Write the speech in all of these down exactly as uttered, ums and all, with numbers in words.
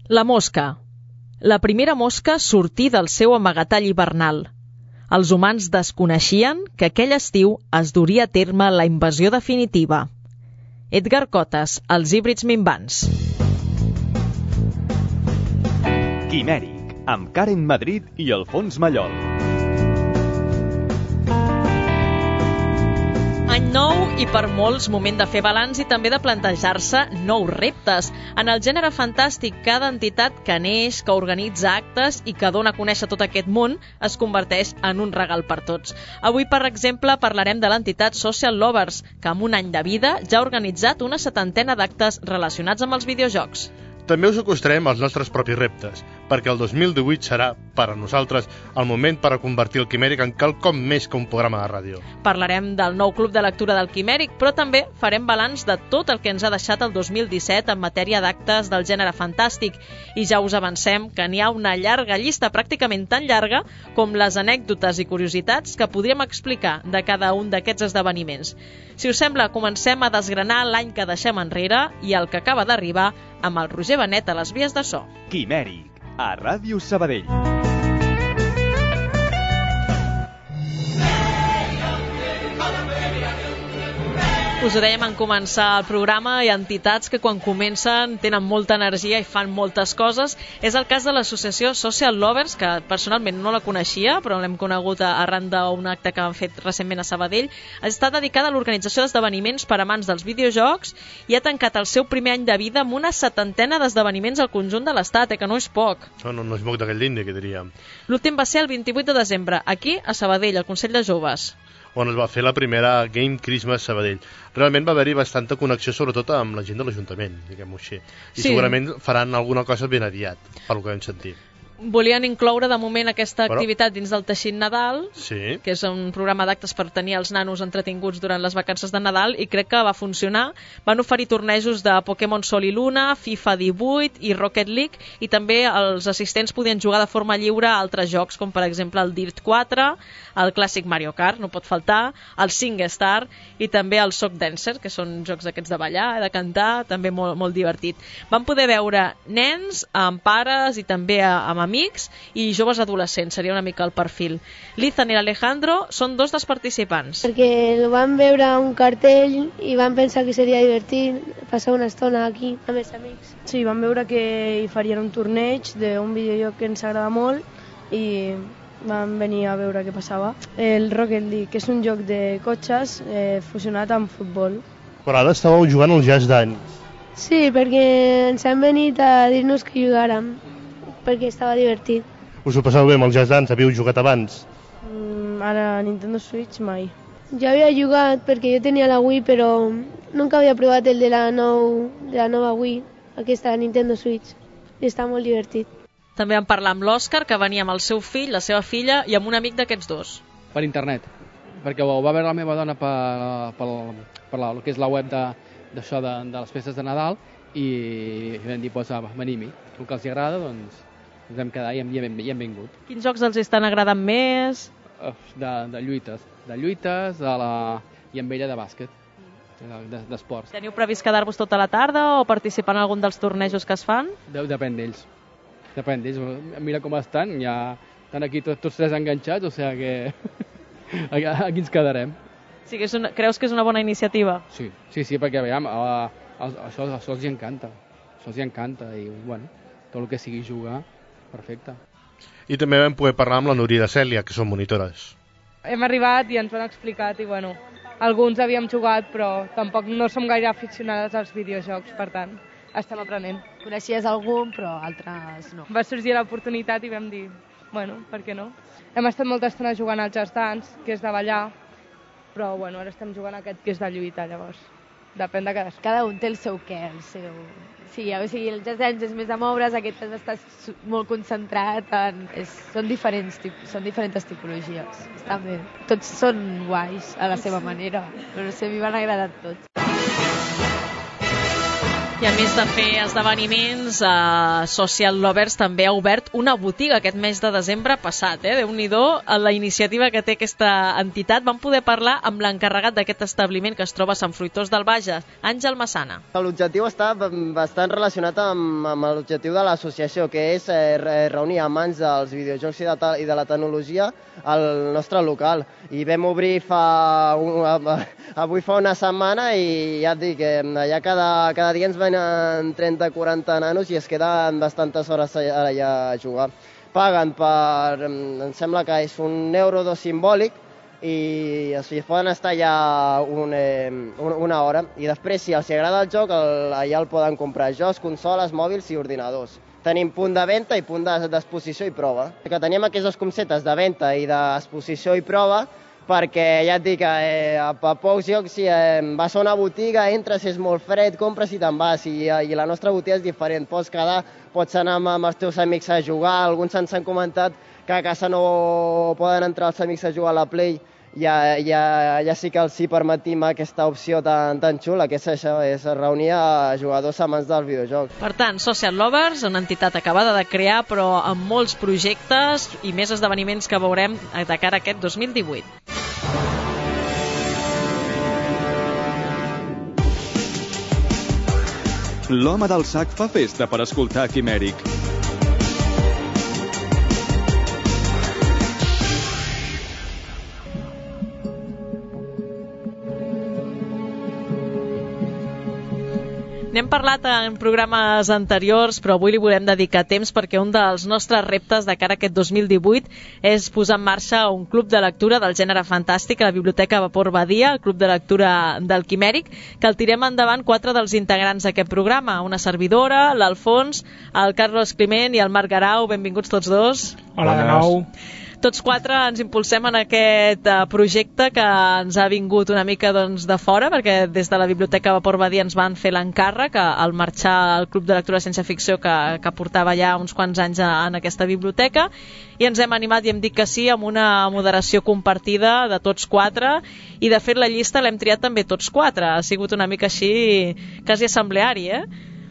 La mosca. La primera mosca sortí del seu amagatall hivernal. Els humans desconeixien que aquell estiu es duria a terme la invasió definitiva. Edgar Cotes, Els híbrids minvants. Quimèric, amb Karen Madrid i Alfons Mallol. Any nou i per molts moment de fer balanç i també de plantejar-se nous reptes. En el gènere fantàstic, cada entitat que neix, que organitza actes i que dona a conèixer tot aquest món es converteix en un regal per tots. Avui, per exemple, parlarem de l'entitat Social Lovers, que amb un any de vida ja ha organitzat una setantena d'actes relacionats amb els videojocs. També us acostarem als nostres propis reptes, perquè el dos mil divuit serà, per a nosaltres, el moment per a convertir el Quimèric en quelcom més que un programa de ràdio. Parlarem del nou club de lectura del Quimèric, però també farem balanç de tot el que ens ha deixat el dos mil disset en matèria d'actes del gènere fantàstic. I ja us avancem que n'hi ha una llarga llista, pràcticament tan llarga com les anècdotes i curiositats que podríem explicar de cada un d'aquests esdeveniments. Si us sembla, comencem a desgranar l'any que deixem enrere i el que acaba d'arribar amb el Roger Benet a les vies de so. Quimèric, a Ràdio Sabadell. Us ho dèiem en començar el programa, hi ha entitats que quan comencen tenen molta energia i fan moltes coses. És el cas de l'associació Social Lovers, que personalment no la coneixia, però l'hem conegut arran d'un acte que han fet recentment a Sabadell. Està dedicada a l'organització d'esdeveniments per amants dels videojocs i ha tancat el seu primer any de vida amb una setantena d'esdeveniments al conjunt de l'Estat, eh, que no és poc. No, no, no és poc d'aquell d'Índia, que diríem. L'últim va ser el vint-i-vuit de desembre, aquí a Sabadell, al Consell de Joves, on es va fer la primera Game Christmas Sabadell. Realment va haver-hi bastanta connexió, sobretot amb la gent de l'Ajuntament, diguem-ho així. I sí, segurament faran alguna cosa ben aviat, pel que hem sentit. Volien incloure de moment aquesta Però... activitat dins del Teixit Nadal, sí, que és un programa d'actes per tenir els nanos entretinguts durant les vacances de Nadal, i crec que va funcionar. Van oferir tornejos de Pokémon Sol i Luna, FIFA divuit i Rocket League, i també els assistents podien jugar de forma lliure a altres jocs, com per exemple el Dirt quatre, el clàssic Mario Kart, no pot faltar, el Sing Star i també el Sock Dancer, que són jocs d'aquests de ballar, de cantar, també molt, molt divertit. Van poder veure nens amb pares i també amb amics i joves adolescents, seria una mica el perfil. L'Ethan i l'Alejandro són dos dels participants. Perquè el van veure un cartell i van pensar que seria divertit passar una estona aquí amb els amics. Sí, van veure que hi farien un torneig d'un videojoc que ens agrada molt i van venir a veure què passava. El Rocket League, que és un joc de cotxes eh, fusionat amb futbol. Però ara estàveu jugant al Just Dance. Sí, perquè ens han venit a dir-nos que jugàrem, perquè estava divertit. Us ho passeu bé amb el Just Dance? Havíeu jugat abans? Mm, ara a Nintendo Switch mai. Jo havia jugat perquè jo tenia la Wii, però nunca havia provat el de la, nou, de la nova Wii, aquesta Nintendo Switch. I està molt divertit. També vam parlar amb l'Òscar, que venia amb el seu fill, la seva filla i amb un amic d'aquests dos. Per internet, perquè ho va veure la meva dona per, per, per la, el que és la web d'això de, de, de les festes de Nadal i vam dir, pues, venim-hi. El que els agrada, doncs ens vam quedar i hem, i hem, i hem vingut. Quins jocs els estan agradant més? De, de lluites, de lluites de la... i amb ella de bàsquet, d'esports. Teniu previst quedar-vos tota la tarda o participar en algun dels tornejos que es fan? De, depèn d'ells. Depèn d'ells. Mira com estan, ja estan aquí tots, tots tres enganxats, o sigui que aquí ens quedarem. Sí, que és una, creus que és una bona iniciativa? Sí, sí, sí, perquè veiem, a, a, això, això els hi encanta, això els hi encanta i bueno, tot el que sigui jugar, perfecte. I també vam poder parlar amb la Núria i la Cèlia, que són monitores. Hem arribat i ens ho han explicat i bueno, alguns havíem jugat però tampoc no som gaire aficionades als videojocs, per tant, estem aprenent. Coneixies algun però altres no. Va sorgir l'oportunitat i vam dir, bueno, per què no? Hem estat molta estona jugant al Just Dance, que és de ballar, però bueno, ara estem jugant aquest que és de lluita, llavors. Depèn de cadascú. Cada un té el seu què, el seu... Sí, o sigui, el Just Dance és més de moure's, aquest estàs molt concentrat en... És... Són diferents, són diferents tipologies. Estan bé. Tots són guais a la seva manera. Però no sé, a mi m'han agradat tots. I a més de fer esdeveniments, eh, Social Lovers també ha obert una botiga aquest mes de desembre passat. Eh? Déu-n'hi-do, la iniciativa que té aquesta entitat. Vam poder parlar amb l'encarregat d'aquest establiment que es troba a Sant Fruitós del Bages, Àngel Massana. L'objectiu està bastant relacionat amb, amb l'objectiu de l'associació, que és eh, reunir amants dels videojocs i de, i de la tecnologia al nostre local. I vam obrir fa un, avui fa una setmana i ja et dic, allà cada, cada dia ens venen trenta quaranta nanos i es queden bastantes hores allà a jugar. Paguen per, em sembla que és un euro dos simbòlic i o sigui, poden estar allà un, eh, una hora i després si els agrada el joc el, allà el poden comprar jocs, consoles, mòbils i ordinadors. Tenim punt de venda i punt d'exposició i prova. Que teníem aquests dos conceptes de venda i d'exposició i prova perquè ja et dic, eh, a, a pocs llocs si eh, vas a una botiga, entres, és molt fred, compres i te'n vas, i, i la nostra botiga és diferent, pots quedar, pots anar amb, amb els teus amics a jugar, alguns ens han comentat que a casa no poden entrar els amics a jugar a la Play, ja, ja, ja sí que els hi permetim aquesta opció tan, tan xula, que és això, és reunir a jugadors amants dels videojocs. Per tant, Social Lovers, una entitat acabada de crear, però amb molts projectes i més esdeveniments que veurem de cara a aquest dos mil divuit. L'home del sac fa festa per escoltar Quimèric. N'hem parlat en programes anteriors, però avui li volem dedicar temps perquè un dels nostres reptes de cara a aquest dos mil divuit és posar en marxa un club de lectura del gènere fantàstic a la Biblioteca Vapor Badia, el club de lectura del Quimèric, que el tirem endavant quatre dels integrants d'aquest programa, una servidora, l'Alfons, el Carlos Climent i el Marc Garau. Benvinguts tots dos. Hola de nou. Tots quatre ens impulsem en aquest uh, projecte que ens ha vingut una mica doncs, de fora, perquè des de la Biblioteca Vapor Badia ens van fer l'encàrrec al marxar al Club de Lectura Ciència Ficció que, que portava ja uns quants anys a, en aquesta biblioteca, i ens hem animat i hem dit que sí amb una moderació compartida de tots quatre, i de fet la llista l'hem triat també tots quatre. Ha sigut una mica així quasi assembleari, eh?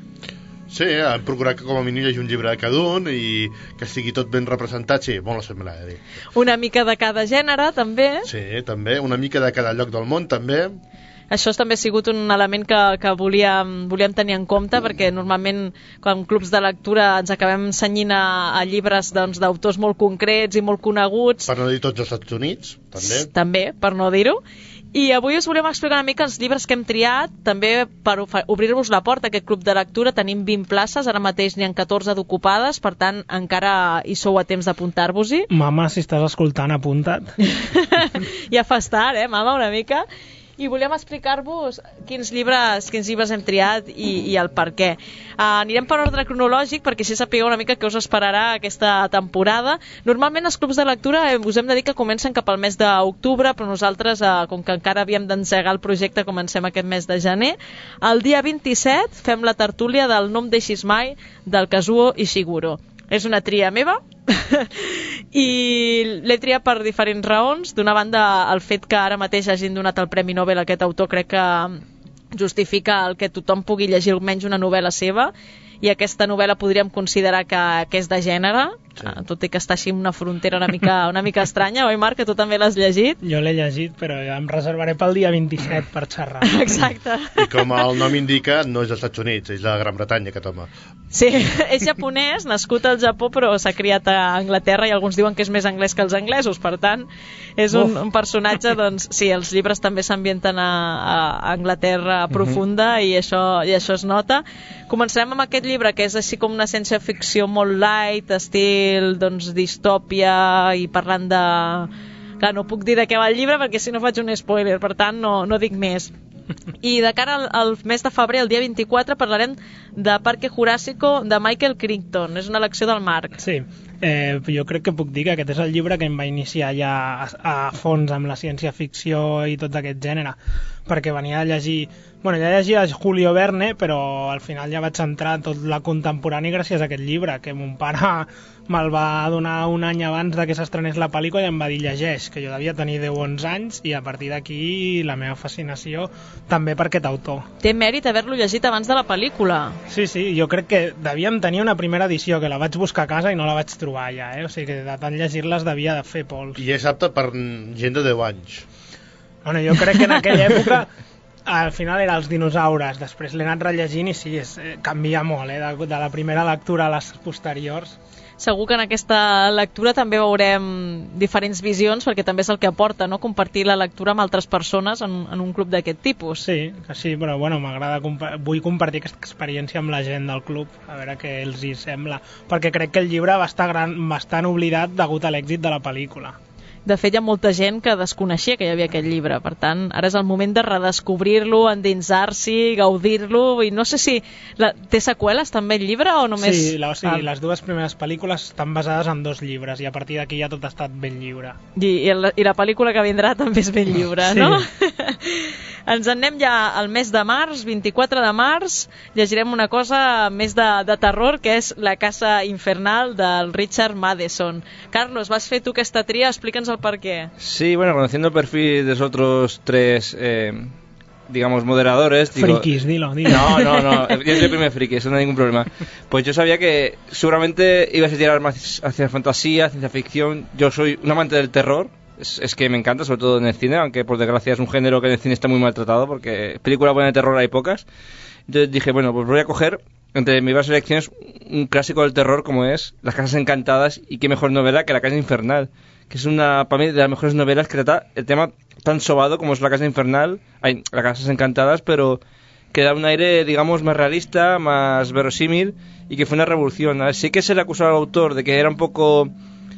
Sí, hem procurat que com a mínim hi hagi un llibre de cada un i que estigui tot ben representat, sí, molt assembleari. Una mica de cada gènere, també. Sí, també, una mica de cada lloc del món, també. Això també ha sigut un element que, que volíem, volíem tenir en compte, perquè normalment quan clubs de lectura ens acabem cenyint a, a llibres doncs, d'autors molt concrets i molt coneguts. Per no dir tots els Estats Units, també. També, per no dir-ho. I avui us volem explicar una mica els llibres que hem triat, també per obrir-vos la porta a aquest club de lectura. Tenim vint places, ara mateix n'hi ha catorze d'ocupades, per tant encara hi sou a temps d'apuntar-vos-hi. Mama, si estàs escoltant, apunta't. Ja fa tard, eh, mama, una mica. I volem explicar-vos quins llibres, quins llibres hem triat i, i el per què. Uh, anirem per ordre cronològic perquè així sapigueu una mica què us esperarà aquesta temporada. Normalment els clubs de lectura eh, us hem de dir que comencen cap al mes d'octubre, però nosaltres, uh, com que encara havíem d'engegar el projecte, comencem aquest mes de gener. El dia vint-i-set fem la tertúlia del No em deixis mai, del Kazuo Ishiguro. És una tria meva i l'he triat per diferents raons. D'una banda, el fet que ara mateix hagin donat el Premi Nobel a aquest autor crec que justifica el que tothom pugui llegir almenys una novel·la seva, i aquesta novel·la podríem considerar que, que és de gènere, sí. Tot i que està així una frontera una mica, una mica estranya, oi Marc, que tu també l'has llegit? Jo l'he llegit, però ja em reservaré pel dia vint-i-set per xerrar. Exacte. I com el nom indica, no és dels Estats Units, és de Gran Bretanya, aquest home. Sí, és japonès, nascut al Japó, però s'ha criat a Anglaterra i alguns diuen que és més anglès que els anglesos, per tant, és un, un personatge, doncs, sí, els llibres també s'ambienten a, a Anglaterra profunda, uh-huh. i, això, i això es nota. Començarem amb aquest llibre, que és així com una ciència-ficció molt light, estil, doncs, distòpia, i parlant de... Clar, no puc dir de què va el llibre perquè si no faig un spoiler, per tant no, no dic més. I de cara al, al mes de febrer, el dia vint-i-quatre, parlarem de Parque Jurásico de Michael Crichton. És una elecció del Marc. Sí, eh, jo crec que puc dir que aquest és el llibre que em va iniciar ja a, a fons amb la ciència-ficció i tot aquest gènere, perquè venia a llegir, bueno, ja llegia Julio Verne, però al final ja vaig entrar tot la contemporani gràcies a aquest llibre, que mon pare me'l va donar un any abans de que s'estrenés la pel·lícula i em va dir llegeix, que jo devia tenir deu o onze anys, i a partir d'aquí la meva fascinació també per aquest autor. Té mèrit haver-lo llegit abans de la pel·lícula. Sí, sí, jo crec que devíem tenir una primera edició, que la vaig buscar a casa i no la vaig trobar ja, eh? O sigui que de tant llegir-les devia de fer pols. I és apte per gent de deu anys. Bueno, jo crec que en aquella època al final eren els dinosaures, després l'he anat rellegint i sí, és, eh, canvia molt, eh, de, de la primera lectura a les posteriors. Segur que en aquesta lectura també veurem diferents visions, perquè també és el que aporta, no? Compartir la lectura amb altres persones en, en un club d'aquest tipus. Sí, que sí, però bueno, m'agrada compa- vull compartir aquesta experiència amb la gent del club, a veure què els hi sembla, perquè crec que el llibre va estar gran, bastant oblidat degut a l'èxit de la pel·lícula. De fet, hi ha molta gent que desconeixia que hi havia aquest llibre, per tant, ara és el moment de redescobrir-lo, endinsar-s'hi, gaudir-lo, i no sé si la, té seqüeles també el llibre o només... Sí, la, o sigui, les dues primeres pel·lícules estan basades en dos llibres i a partir d'aquí ja tot ha estat ben lliure. I, i, la, i la pel·lícula que vindrà també és ben lliure, sí. No? Ens en anem ja al mes de març, vint-i-quatre de març, llegirem una cosa més de, de terror, que és La casa infernal del Richard Matheson. Carlos, vas fer tu aquesta tria, explica'ns el per qué. Sí, bueno, conociendo el perfil de los otros tres, eh, digamos, moderadores... Digo, frikis, dilo, dilo. No, no, no, yo soy el primer friki, eso no hay ningún problema. Pues yo sabía que seguramente ibas a tirar más hacia fantasía, ciencia ficción. Yo soy un amante del terror. Es, es que me encanta, sobre todo en el cine, aunque por desgracia es un género que en el cine está muy maltratado, porque películas buenas de terror hay pocas. Entonces dije, bueno, pues voy a coger entre mis varias selecciones un clásico del terror como es Las casas encantadas, y qué mejor novela que La casa infernal, que es una, para mí, de las mejores novelas que trata el tema tan sobado como es La casa infernal, hay Las casas encantadas, pero que da un aire, digamos, más realista, más verosímil, y que fue una revolución. Así que se le acusó al autor de que era un poco...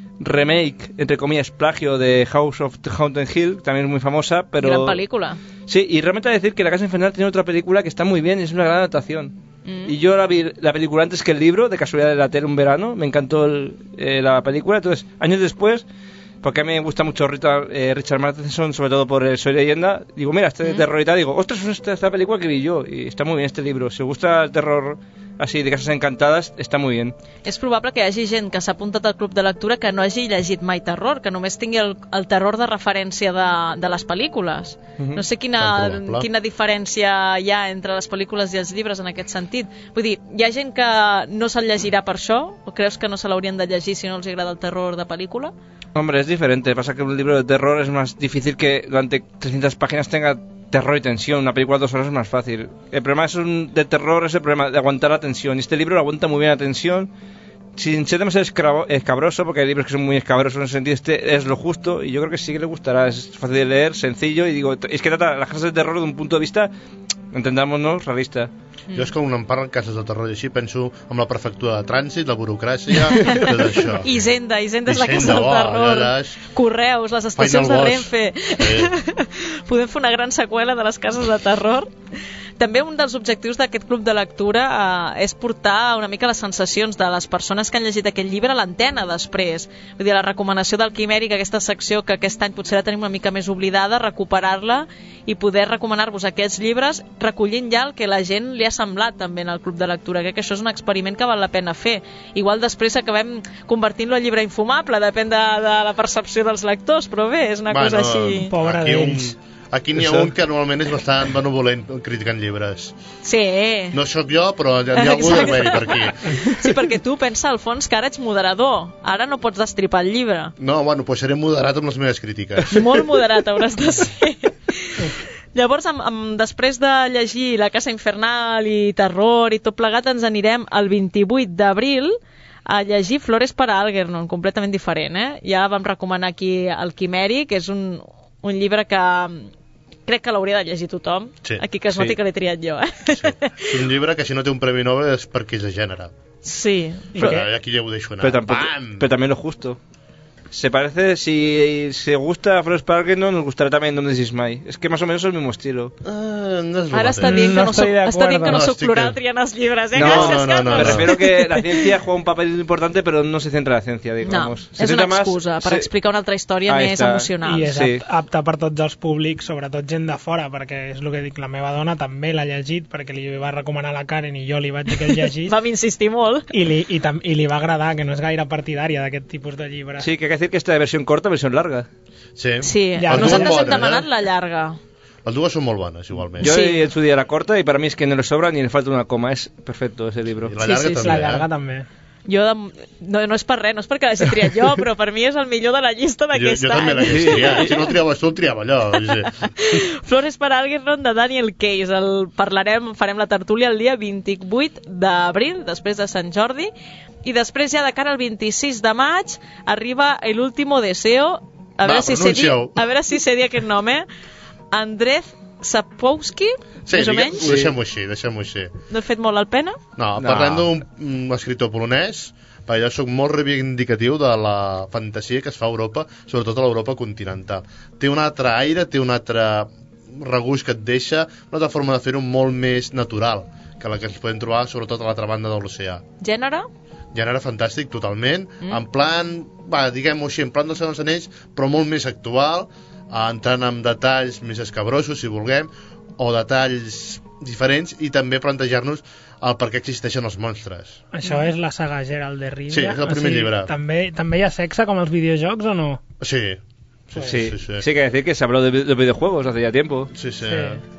remake, entre comillas, plagio de House of the Haunted Hill, también es muy famosa, pero... Gran película. Sí, y realmente a decir que La casa infernal tiene otra película que está muy bien y es una gran adaptación. Mm. Y yo la vi la película antes que el libro, de casualidad de la tele un verano, me encantó el, eh, la película, entonces, años después, porque a mí me gusta mucho Rita, eh, Richard Matheson, sobre todo por el Soy Leyenda, digo, mira, este de terror y tal, digo, ostras, esta, esta película que vi yo, y está muy bien este libro, si os gusta el terror... així, de cases encantades, està molt bé. És probable que hi hagi gent que s'ha apuntat al club de lectura que no hagi llegit mai terror, que només tingui el, el terror de referència de, de les pel·lícules. Mm-hmm. No sé quina, quina diferència hi ha entre les pel·lícules i els llibres en aquest sentit. Vull dir, hi ha gent que no se'l llegirà per això? O creus que no se l'haurien de llegir si no els agrada el terror de pel·lícula? Hombre, es diferente. Pasa que un libro de terror es más difícil que durante trescientas páginas tenga terror y tensión. Una película de dos horas es más fácil. El problema es un, de terror es el problema de aguantar la tensión. Y este libro lo aguanta muy bien la tensión, sin ser demasiado escravo, escabroso, porque hay libros que son muy escabrosos en ese sentido. Este es lo justo y yo creo que sí que le gustará. Es fácil de leer, sencillo, y digo, es que trata las casas de terror de un punto de vista, entendámonos, realista. Mm. Jo és que quan em parlen cases de terror i així penso en la prefectura de trànsit, la burocràcia, tot això. Hisenda, Hisenda és la casa del terror. És... Correus, les estacions de Renfe. Sí. Podem fer una gran seqüela de les cases de terror. També un dels objectius d'aquest club de lectura eh, és portar una mica les sensacions de les persones que han llegit aquest llibre a l'antena després. Vull dir, la recomanació del Quimèric, aquesta secció que aquest any potser la tenim una mica més oblidada, recuperar-la i poder recomanar-vos aquests llibres recollint ja el que la gent li ha semblat també en el club de lectura. Crec que això és un experiment que val la pena fer. Igual després acabem convertint-lo en llibre infumable, depèn de, de la percepció dels lectors, però bé, és una bueno, cosa així... Pobre d'ells. Un... Aquí n'hi ha un que normalment és bastant benevolent criticant llibres. Sí. No sóc jo, però hi ha algú de remei per aquí. Sí, perquè tu pensa al fons que ara ets moderador. Ara no pots destripar el llibre. No, bueno, doncs seré moderat amb les meves crítiques. Molt moderat hauràs de ser. Llavors, amb, amb, després de llegir La casa infernal i terror i tot plegat, ens anirem el vint-i-vuit d'abril a llegir Flores para Algernon, completament diferent, eh? Ja vam recomanar aquí el Quimèric, que és un, un llibre que crec que l'hauria de llegir tothom. Sí, aquí que es noti sí. Que l'he triat jo, eh? Sí. És un llibre que si no té un premi Nobel és perquè és de gènere. Sí. Però, aquí ja ho deixo anar. Però, tampoc, però també lo justo. se parece, si se gusta Forest Park no nos gustará también Donde This Is My. Es que más o menos es el mismo estilo. Uh, no es Ara està dient que no, No soc, estoy de està dient que no acuerdo. soc No, plural estic- triant els llibres, eh? No, Gràcies, no, no, Carlos. no, Me no. refiero que la ciencia juega un papel importante, pero no se centra en la ciencia, No, digamos. Se és una centra más- excusa per se- explicar una altra història Ahí més està. emocional. I és Sí. sí. apte per tots els públics, sobretot gent de fora, perquè és el que dic, la meva dona també l'ha llegit, perquè li va recomanar la Karen i jo li vaig dir que el llegís, Vam insistir molt. i li, i, tam, i li va agradar, que no és gaire partidària d'aquest tipus de llibre. Sí, que hay que decir que esta versión corta, versión larga. Sí, Sí, Ja, Les nosaltres dues hem bones, demanat eh? la llarga. Les dues són molt bones, igualment. Yo Sí. en su día la corta y para mí es que no le sobra ni le falta una coma. Es perfecto ese libro. I la Sí, llarga sí, sí. també, La llarga eh? també. Jo de... no, no és per res, no és perquè l'hagi triat jo, però per mi és el millor de la llista Jo, d'aquest jo també any. l'hagués triat. Si no el triaves tu, el triava allò. Sí. Flores per Algernon de Daniel Case. El parlarem, farem la tertúlia el dia vint-i-vuit d'abril, després de Sant Jordi, i després ja de cara al vint-i-sis de maig arriba El último deseo. A veure, Va, si sé dir, pronuncia-ho. a veure si sé dir aquest nom, eh? Andrzej Sapkowski, Sí, més o diguem, menys. deixem-ho així, deixem-ho així. No he fet molt el pena? No, No. parlem d'un un escriptor polonès, perquè jo sóc molt reivindicatiu de la fantasia que es fa a Europa, sobretot a l'Europa continental. Té un altre aire, té un altre regust que et deixa, una altra forma de fer-ho molt més natural que la que ens podem trobar sobretot a l'altra banda de l'oceà. Gènere? Gènere fantàstic totalment, Mm. mm. en plan, va, diguem-ho així, en plan dels Senyor dels Anells, però molt més actual, eh, entrant en detalls més escabrosos, si vulguem, o detalls diferents, i també plantejar-nos el per què existeixen els monstres. Això és la saga Geralt de Rivia. Sí, és el primer llibre. També, també hi ha sexe com els videojocs o no? Sí, sí, Sí, sí, sí, sí. sí, que decir que se habló de, de videojuegos hace ya tiempo. Sí, sí. Sí.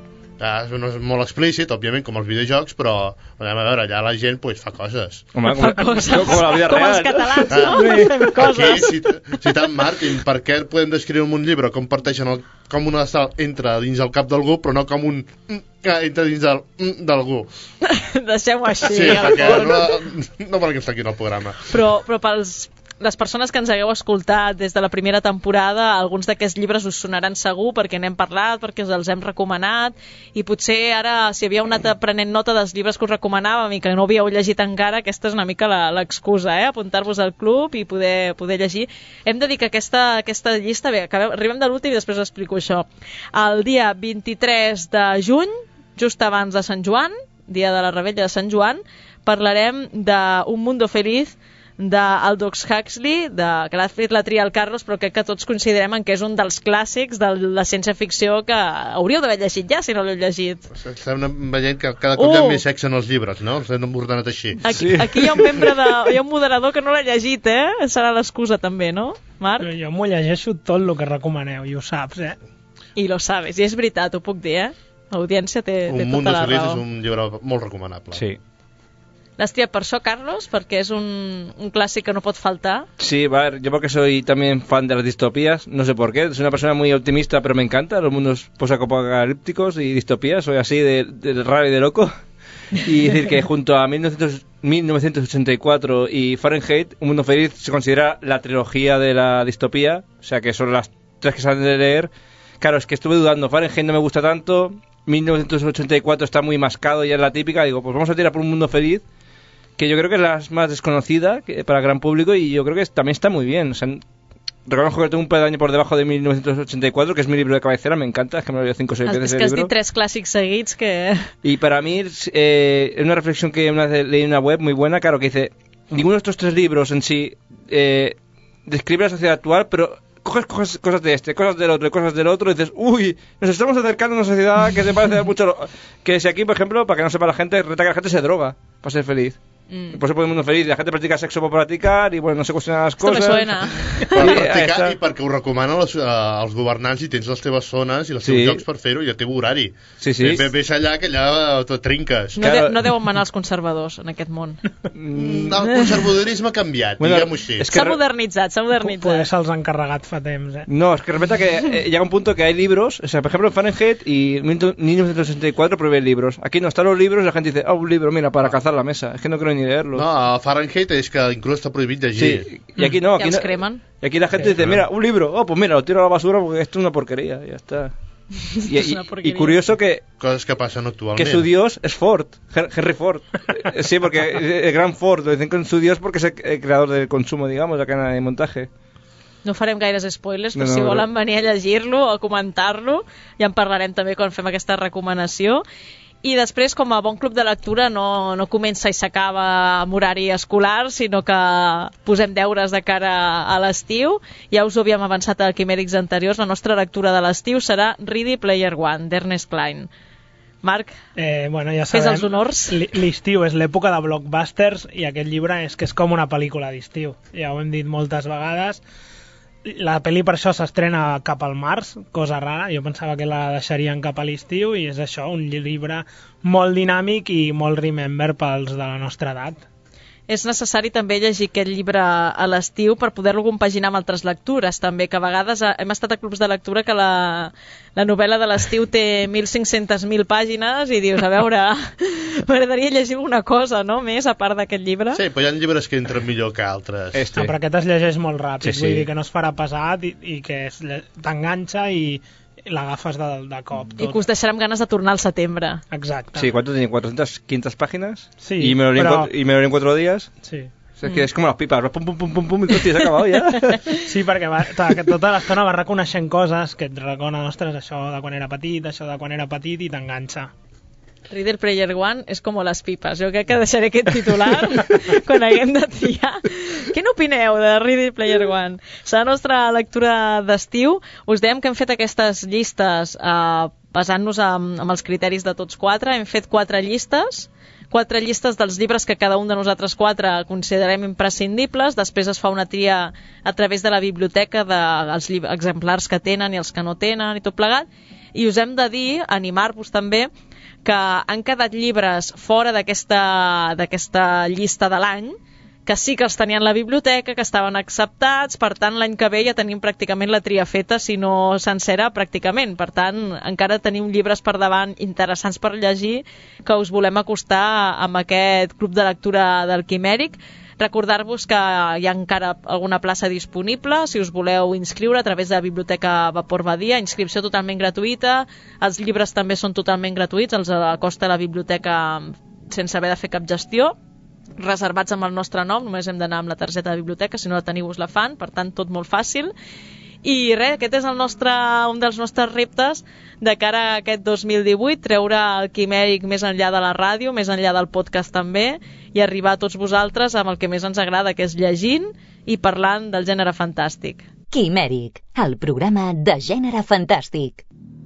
Ah, no és molt explícit, òbviament, com els videojocs, però anem a veure, allà la gent pues, fa coses. Home, Fa como, coses. como la vida Com els real. catalans, Ah. no? Fem Aquí, coses. si, si tant, Martin, per què podem descriure en un llibre com parteixen el, com una sal entra dins el cap d'algú, però no com un mm, que entra dins del mm, d'algú? Deixem-ho així. Sí, al perquè fons. no, no perquè està aquí en el programa. Però, però pels les persones que ens hagueu escoltat des de la primera temporada, alguns d'aquests llibres us sonaran segur perquè n'hem parlat, perquè us els hem recomanat, i potser ara, si havíeu anat prenent nota dels llibres que us recomanàvem i que no havíeu llegit encara, aquesta és una mica la- l'excusa, eh? Apuntar-vos al club i poder, poder llegir. Hem de dir que aquesta, aquesta llista, bé, acabem, arribem de l'últim i després us explico això. El dia vint-i-tres de juny, just abans de Sant Joan, dia de la Rebella de Sant Joan, parlarem d'Un Mundo Feliz, d'Aldous Huxley, de, que l'ha fet la tria al Carlos, però crec que tots considerem en que és un dels clàssics de la ciència-ficció que hauríeu d'haver llegit ja, si no l'heu llegit. Estem veient que cada cop hi ha Uh! més sexe en els llibres, no? Els hem ordenat així. Aquí, aquí hi ha un membre de, hi ha un moderador que no l'ha llegit, eh? Serà l'excusa també, no, Marc? Jo, jo m'ho llegeixo tot el que recomaneu, i ho saps, eh? I lo sabes, i és veritat, ho puc dir, eh? L'audiència té, té Un tota Mundo la Feliz raó. és un llibre molt recomanable. Sí. L'has triat per això, Carlos? Perquè és un, un clàssic que no pot faltar? Sí, va, yo porque soy también fan de las distopías, no sé por qué, soy una persona muy optimista, pero me encanta los mundos posapocalípticos y distopías, soy así de, de raro y de loco. Y decir que junto a mil novecientos ochenta y cuatro y Fahrenheit, Un Mundo Feliz se considera la trilogía de la distopía, o sea que son las tres que se han de leer. Claro, es que estuve dudando, Fahrenheit no me gusta tanto, mil novecientos ochenta y cuatro está muy mascado, ya es la típica, digo, pues vamos a tirar por Un Mundo Feliz, que yo creo que es la más desconocida que, para el gran público, y yo creo que es- también está muy bien. O sea, reconozco que tengo un peldaño por debajo de mil novecientos ochenta y cuatro, que es mi libro de cabecera, me encanta, es que me lo he leído cinco o seis És veces que el has libro. dit tres clàssics seguits que... Y para mí es eh, es una reflexión que una vez leí en una web muy buena, claro, que dice, ninguno de estos tres libros en sí eh, describe la sociedad actual, pero coges, coges cosas de este, cosas del otro, y cosas del otro, y dices, uy, nos estamos acercando a una sociedad que se parece mucho a lo- que si aquí, por ejemplo, para que no sepa la gente, reta que la gente se droga para ser feliz. Mm. Y por eso todo el mundo feliz, la gente practica sexo por practicar, y bueno, no se cuestionan las Esto me cosas. suena. Per Sí, ahí practicar està. i perquè ho recomanen els, eh, els governants i tens les teves zones i els teus Sí. llocs per fer-ho i el teu horari. Sí, sí. Ves, ves, ves allà que allà tot trinques. No, Claro. de, no deuen manar els conservadors en aquest món. Mm, El conservadorisme ha canviat, Bueno, diguem-ho així. és que S'ha re- modernitzat, s'ha Poder modernitzat. se'ls ha encarregat fa temps, eh? No, es que respeta que eh, llega un punto que hay libros, o sea, por ejemplo, en Fahrenheit y mil novecientos ochenta y cuatro prohíben libros. Aquí no están los libros y la gente dice, ah, un libro, mira, para calzar la mesa. Es que no quiero ni leerlo. No, a Fahrenheit és que inclús està prohibit llegir. Sí, y aquí no, Que aquí els no. cremen. Y aquí la gente Sí, dice, claro. mira, un libro, oh, pues mira, lo tiro a la basura porque esto es una porquería, ya está. Y, Es y- una y porquería. curioso que, Coses que passen actualment. que su dios es Ford, Her- Henry Ford. Eh, Sí, porque el gran Ford, lo dicen con su dios porque es el, el creador del consumo, digamos, la cadena de montaje. No farem gaires spoilers, però No, no, si no. volen venir a llegir-lo o comentar-lo, ja en parlarem també quan fem aquesta recomanació. I després, com a bon club de lectura, no, no comença i s'acaba amb horari escolar, sinó que posem deures de cara a l'estiu. Ja us ho havíem avançat a quimèrics anteriors, la nostra lectura de l'estiu serà Ready Player One, d'Ernest Cline. Marc, eh, bueno, ja fes sabem, els honors. l- l'estiu és l'època de blockbusters i aquest llibre és que és com una pel·lícula d'estiu. Ja ho hem dit moltes vegades. La pel·li per això s'estrena cap al març, cosa rara. Jo pensava que la deixarien cap a l'estiu i és això, un llibre molt dinàmic i molt remember pels de la nostra edat. És necessari també llegir aquest llibre a l'estiu per poder-lo compaginar amb altres lectures, també, que a vegades hem estat a clubs de lectura que la, la novel·la de l'estiu té mil cinc-cents mil pàgines i dius, a veure, m'agradaria llegir alguna cosa, no?, més, a part d'aquest llibre. Sí, però hi ha llibres que entren millor que altres. Ah, però aquest es llegeix molt ràpid, Sí, sí. vull dir que no es farà pesat i, i que es lle- t'enganxa i l'agafes de, de cop. I que us deixarem ganes de tornar al setembre. Exacte. Sí, ¿cuánto tiene? ¿cuatrocientas quinientas páginas? Sí, ¿Y me lo leí en pero- cuatro- y me lo leí en cuatro días? Sí. O sea, es que es como las pipas, pum, pum, pum, pum, pum, i hòstia, s'ha acabat ja. Sí, perquè va, ta- que tota l'estona va reconeixent coses que et recona, ostres, això de quan era petit, això de quan era petit, i t'enganxa. Reader Player One és com les pipes. Jo crec que deixaré aquest titular quan haguem de triar. Què n'opineu de Reader Player One? Serà la nostra lectura d'estiu. Us dèiem que hem fet aquestes llistes eh, basant-nos en, en els criteris de tots quatre. Hem fet quatre llistes, quatre llistes dels llibres que cada un de nosaltres quatre considerem imprescindibles. Després es fa una tria a través de la biblioteca dels llib- exemplars que tenen i els que no tenen i tot plegat. I us hem de dir, animar-vos també, que han quedat llibres fora d'aquesta d'aquesta llista de l'any, que sí que els tenien a la biblioteca, que estaven acceptats, per tant l'any que ve ja tenim pràcticament la tria feta, si no sencera pràcticament, per tant encara tenim llibres per davant interessants per llegir que us volem acostar amb aquest club de lectura del Quimèric. Recordar-vos que hi ha encara alguna plaça disponible, si us voleu inscriure a través de la Biblioteca Vapor Badia, inscripció totalment gratuïta, els llibres també són totalment gratuïts, els acosta la biblioteca sense haver de fer cap gestió, reservats amb el nostre nom, només hem d'anar amb la targeta de biblioteca, si no la teniu us la fan, per tant tot molt fàcil. I res, aquest és el nostre, un dels nostres reptes de cara a aquest dos mil divuit, treure el Quimèric més enllà de la ràdio, més enllà del podcast també, i arribar a tots vosaltres amb el que més ens agrada, que és llegint i parlant del gènere fantàstic. Quimèric, el programa de gènere fantàstic.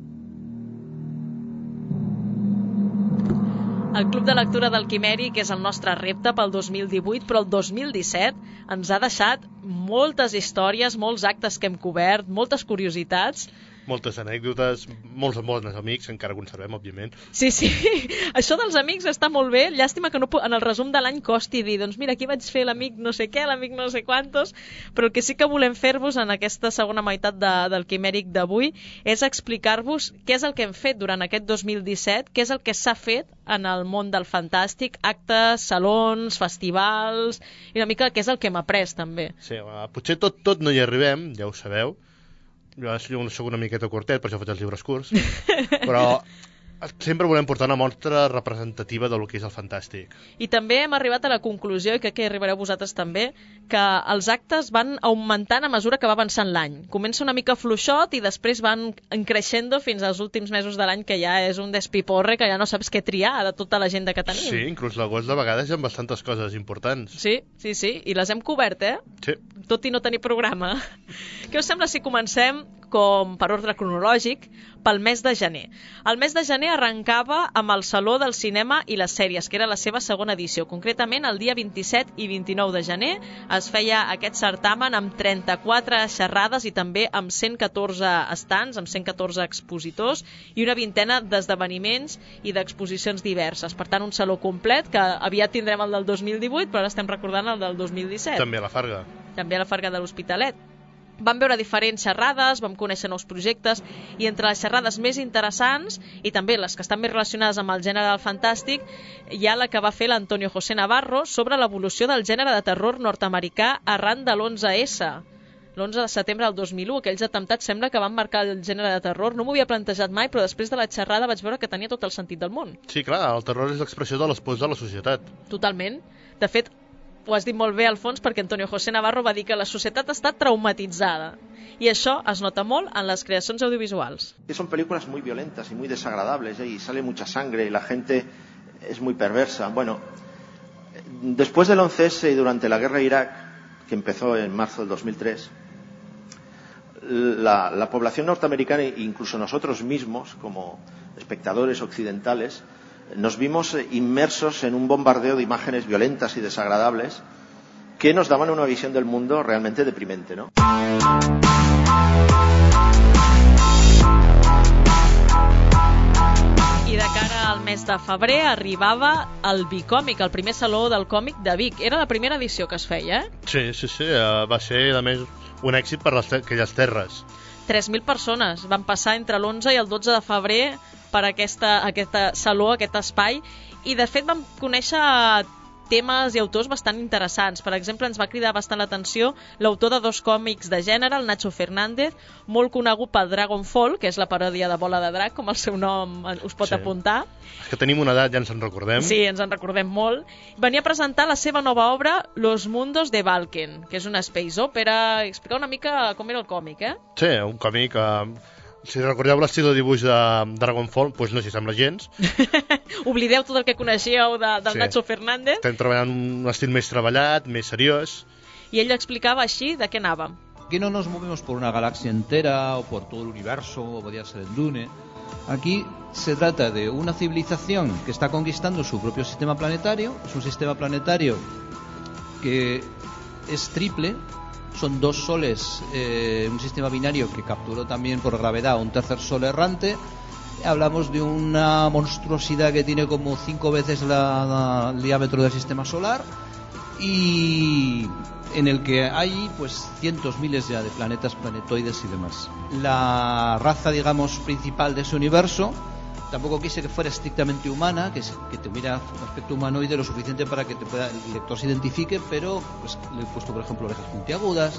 El Club de Lectura del Quimèric és el nostre repte pel dos mil divuit, però el dos mil disset ens ha deixat moltes històries, molts actes que hem cobert, moltes curiositats. Moltes anècdotes, molts bons amics, encara conservem, òbviament. Sí, sí, això dels amics està molt bé. Llàstima que no, pu- en el resum de l'any costi dir, doncs mira, aquí vaig fer l'amic no sé què, l'amic no sé quantos, però el que sí que volem fer-vos en aquesta segona meitat de, del Quimèric d'avui és explicar-vos què és el que hem fet durant aquest dos mil disset, què és el que s'ha fet en el món del fantàstic, actes, salons, festivals, i una mica què és el que hem après també. Sí, uh, potser tot, tot no hi arribem, ja ho sabeu. Jo soc una miqueta curtet, per això faig els llibres curts, però sempre volem portar una mostra representativa del que és el fantàstic. I també hem arribat a la conclusió, i crec que hi arribareu vosaltres també, que els actes van augmentant a mesura que va avançant l'any. Comença una mica fluixot i després van creixendo fins als últims mesos de l'any, que ja és un despiporre, que ja no saps què triar de tota l'agenda que tenim. Sí, inclús l'agost de vegades hi ha bastantes coses importants. Sí, sí, sí, i les hem cobert, eh? Sí. Tot i no tenir programa. Què us sembla si comencem, com per ordre cronològic, pel mes de gener? El mes de gener arrencava amb el Saló del Cinema i les Sèries, que era la seva segona edició. Concretament, el dia vint-i-set i vint-i-nou de gener es feia aquest certamen amb trenta-quatre xerrades i també amb cent catorze stands, amb cent catorze expositors i una vintena d'esdeveniments i d'exposicions diverses. Per tant, un saló complet, que aviat tindrem el del dos mil divuit, però ara estem recordant el del dos mil disset. També a la Farga. També a la Farga de l'Hospitalet. Vam veure diferents xerrades, vam conèixer nous projectes i entre les xerrades més interessants i també les que estan més relacionades amb el gènere del fantàstic hi ha la que va fer l'Antonio José Navarro sobre l'evolució del gènere de terror nord-americà arran de l'onze esse. l'onze de setembre del dos mil u, aquells atemptats sembla que van marcar el gènere de terror. No m'ho havia plantejat mai, però després de la xerrada vaig veure que tenia tot el sentit del món. Sí, clar, el terror és l'expressió de les pors de la societat. Totalment. De fet, ho has dit molt bé, Alfons, perquè Antonio José Navarro va dir que la societat està traumatitzada. Y això es nota molt en las creaciones audiovisuales. Son películas muy violentas y muy desagradables, ¿eh? Y sale mucha sangre y la gente es muy perversa. Bueno, después del once ese y durante la guerra de Irak, que empezó en marzo del dos mil tres, la, la población norteamericana e incluso nosotros mismos, como espectadores occidentales, nos vimos inmersos en un bombardeo de imágenes violentas y desagradables que nos daban una visión del mundo realmente deprimente, ¿no? I de cara al mes de febrer arribava el Bicòmic, el primer saló del còmic de Vic. Era la primera edició que es feia, eh? Sí, sí, sí. Va ser, a més, un èxit per les, aquelles terres. tres mil persones van passar entre l'onze i el dotze de febrer per aquesta, aquesta saló, aquest espai, i de fet vam conèixer temes i autors bastant interessants. Per exemple, ens va cridar bastant l'atenció l'autor de dos còmics de gènere, el Nacho Fernández, molt conegut per Dragonfall, que és la paròdia de Bola de Drac, com el seu nom us pot sí. apuntar. És que tenim una edat, ja ens en recordem. Sí, ens en recordem molt. Venia a presentar la seva nova obra, Los Mundos de Valken, que és una space opera. Explicar una mica com era el còmic, eh? Sí, un còmic... Eh... Si recordeu l'estil de dibuix de Dragonfall, doncs no s'hi sembla gens. Oblideu tot el que coneixíeu de, del sí. Nacho Fernández. Estem treballant un estil més treballat, més seriós. Y ell explicaba així de què anàvem. Aquí no nos movemos por una galaxia entera o por todo el universo, o podría ser el Dune. Aquí se trata de una civilización que está conquistando su propio sistema planetario. Es un sistema planetario que es triple. Son dos soles, eh, un sistema binario que capturó también por gravedad un tercer sol errante. Hablamos de una monstruosidad que tiene como cinco veces la, la, el diámetro del sistema solar y en el que hay pues cientos, miles ya de planetas, planetoides y demás. La raza, digamos, principal de ese universo, tampoco quise que fuera estrictamente humana, que, que tuviera un aspecto humanoide lo suficiente para que te pueda, el lector se identifique, pero pues, le he puesto, por ejemplo, orejas puntiagudas.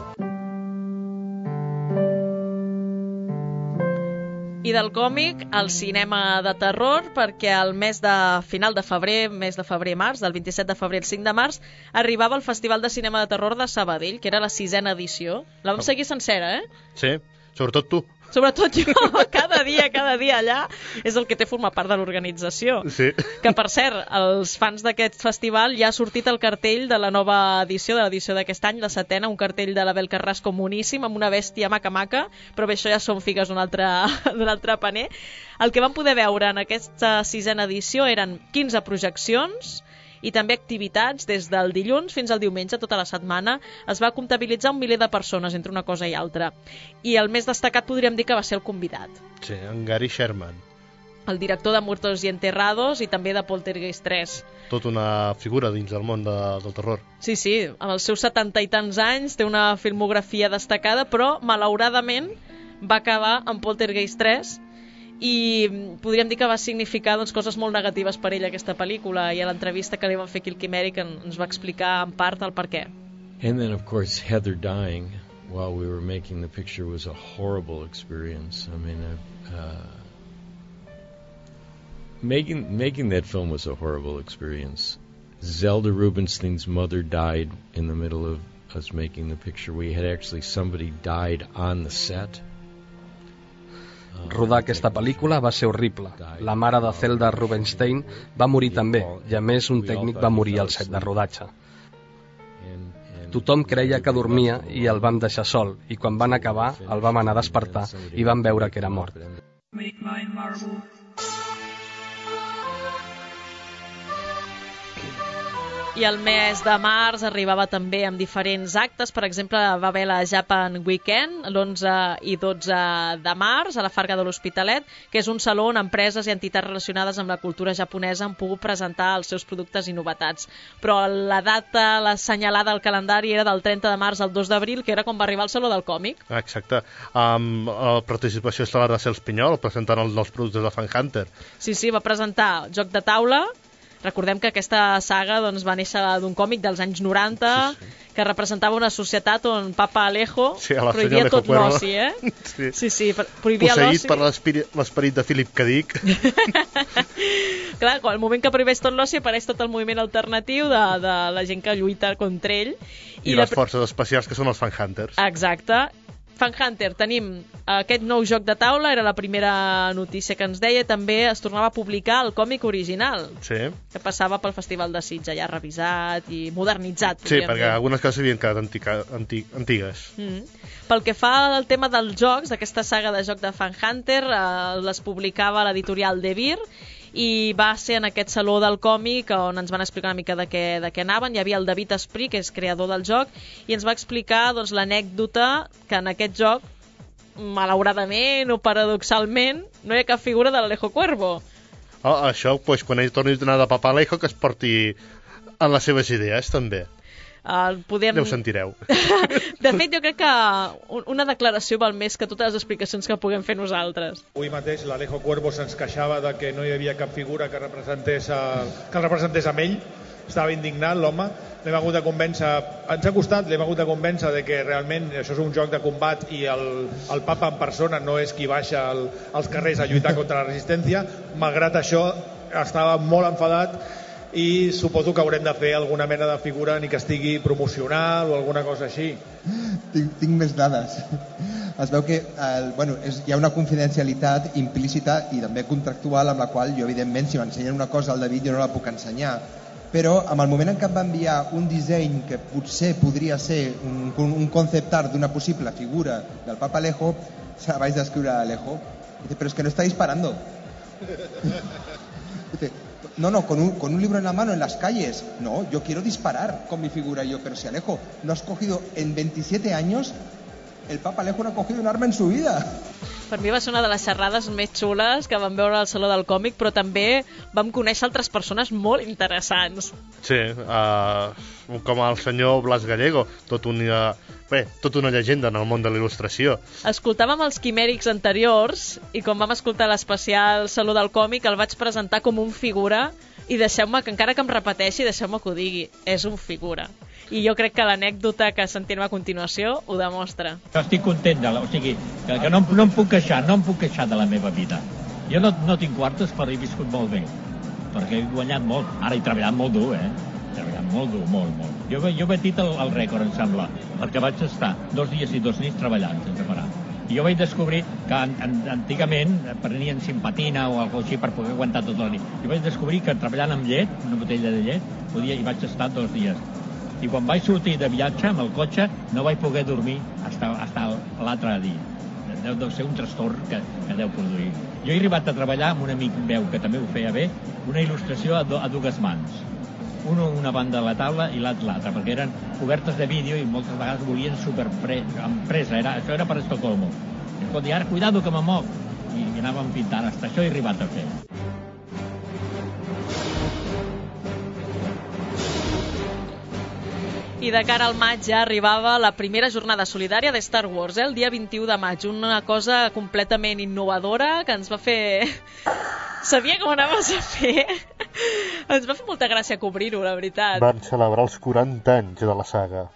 I del còmic al cinema de terror, perquè al mes de final de febrer, mes de febrer-març, del vint-i-set de febrer al cinc de març, arribava el Festival de Cinema de Terror de Sabadell, que era la sisena edició. La vam seguir sencera, eh? Sí, sobretot tu. Sobretot jo, cada dia, cada dia allà, és el que té formar part de l'organització. Sí. Que, per cert, els fans d'aquest festival ja ha sortit el cartell de la nova edició, de l'edició d'aquest any, la setena, un cartell de l'Abel Carrasco moníssim, amb una bèstia maca-maca, però bé, això ja són figues d'un altre, d'un altre paner. El que vam poder veure en aquesta sisena edició eren quinze projeccions, i també activitats des del dilluns fins al diumenge, tota la setmana. Es va comptabilitzar un miler de persones entre una cosa i altra. I el més destacat podríem dir que va ser el convidat. Sí, en Gary Sherman. El director de Muertos y Enterrados i també de Poltergeist tres. Tot una figura dins del món de, del terror. Sí, sí, amb els seus setanta i tants anys té una filmografia destacada, però malauradament va acabar amb Poltergeist tres, i podríem dir que va significar doncs, coses molt negatives per ell aquesta pel·lícula, i a l'entrevista que li van fer aquí al Quimèric ens va explicar en part el per què. And then of course Heather dying while we were making the picture was a horrible experience. I mean uh, uh, making making that film was a horrible experience. Zelda Rubinstein's mother died in the middle of us making the picture. We had actually somebody died on the set. Rodar aquesta pel·lícula va ser horrible. La mare de Zelda Rubinstein va morir també, i a més un tècnic va morir al set de rodatge. Tothom creia que dormia i el vam deixar sol, i quan van acabar el vam anar a despertar i vam veure que era mort. I el mes de març arribava també amb diferents actes. Per exemple, va haver la Japan Weekend l'onze i dotze de març a la Farga de l'Hospitalet, que és un saló on empreses i entitats relacionades amb la cultura japonesa han pogut presentar els seus productes i novetats. Però la data, la assenyalada al calendari era del trenta de març al dos d'abril, que era quan va arribar al Saló del Còmic. Exacte. Um, la participació estel·lar de Cels Pinyol presentant els nous productes de Fan Hunter. Sí, sí, va presentar joc de taula, Recordem que aquesta saga doncs, va néixer d'un còmic dels anys noranta, sí, sí. que representava una societat on Papa Alejo sí, prohibia Alejo tot l'oci, eh? Sí, sí, sí prohibia l'oci. Posseït per l'esperit de Philip K. Dick. Clar, al moment que prohibeix tot l'oci apareix tot el moviment alternatiu de, de la gent que lluita contra ell. I, I les la... forces especials que són els Fan Hunters. Exacte. Fan Hunter, tenim aquest nou joc de taula, era la primera notícia que ens deia, també es tornava a publicar el còmic original, sí. que passava pel Festival de Sitges, ja revisat i modernitzat. Sí, perquè dir. algunes coses havien quedat antica, anti, antigues. Mm. Pel que fa al tema dels jocs, d'aquesta saga de joc de Fan Hunter, eh, les publicava l'editorial De Beer, i va ser en aquest saló del còmic on ens van explicar una mica de què, de què anaven. Hi havia el David Espree, que és creador del joc, i ens va explicar doncs, l'anècdota que en aquest joc, malauradament o paradoxalment, no hi ha cap figura de l'Alejo Cuervo. Oh, això, pues, quan ell torni a donar de Papa Alejo, que es porti en les seves idees, també. Uh, podem... Ja ho sentireu. De fet, jo crec que una declaració val més que totes les explicacions que puguem fer nosaltres. Avui mateix l'Alejo Cuervo se'ns queixava de que no hi havia cap figura que representés, a... que el representés amb ell. Estava indignat l'home. L'hem hagut de convèncer, ens ha costat, l'hem hagut de convèncer de que realment això és un joc de combat i el, el papa en persona no és qui baixa el, als carrers a lluitar contra la resistència. Malgrat això, estava molt enfadat i suposo que haurem de fer alguna mena de figura ni que estigui promocional o alguna cosa així. Tinc, tinc més dades. Es veu que el, bueno, és, hi ha una confidencialitat implícita i també contractual amb la qual jo, evidentment, si m'ensenyen una cosa al David jo no la puc ensenyar. Però en el moment en què em va enviar un disseny que potser podria ser un, un concept art d'una possible figura del Papa Alejo, se la vaig descriure a Alejo. Dice, pero es que no está disparando. Dice, no, no, con un, con un libro en la mano en las calles. No, yo quiero disparar con mi figura. Y yo, pero si Alejo, no has cogido en veintisiete años, el Papa Alejo no ha cogido un arma en su vida. Per mi va ser una de les xerrades més xules que vam veure al Saló del Còmic, però també vam conèixer altres persones molt interessants. Sí, uh, com el senyor Blas Gallego, tot una, bé, tot una llegenda en el món de la il·lustració. Escoltàvem els quimèrics anteriors i quan vam escoltar l'especial Saló del Còmic el vaig presentar com un figura i deixeu-me, que encara que em repeteixi, deixeu-me que ho digui, és un figura. I jo crec que l'anècdota que sentirem a continuació ho demostra. Jo estic content, de la, o sigui, que, que no, no em puc queixar, no em puc queixar de la meva vida. Jo no, no tinc quartes, però he viscut molt bé, perquè he guanyat molt. Ara he treballat molt dur, eh? He treballat molt dur, molt, molt. Jo, jo he batit el, el rècord, em sembla, perquè vaig estar dos dies i dos nits treballant sense parar. I jo vaig descobrir que an, an, antigament prenien simpatina o alguna cosa així per poder aguantar tota la nit. Jo vaig descobrir que treballant amb llet, una botella de llet, podia, i vaig estar dos dies. I quan vaig sortir de viatge amb el cotxe no vaig poder dormir fins l'altre dia. Deu, deu ser un trastorn que, que deu produir. Jo he arribat a treballar amb un amic meu que també ho feia bé, una il·lustració a, do, a dues mans. Un una banda de la taula i l'altra l'altra, perquè eren cobertes de vídeo i moltes vegades volien superempresa. Era, això era per Estocolmo. I quan dic, ara, cuidado que me moc. I, i anàvem pintant, fins això he arribat a fer. I de cara al maig ja arribava la primera jornada solidària de Star Wars, eh? El dia vint-i-u de maig, una cosa completament innovadora que ens va fer... Sabia com anaves a fer. Ens va fer molta gràcia cobrir-ho, la veritat. Van celebrar els quaranta anys de la saga.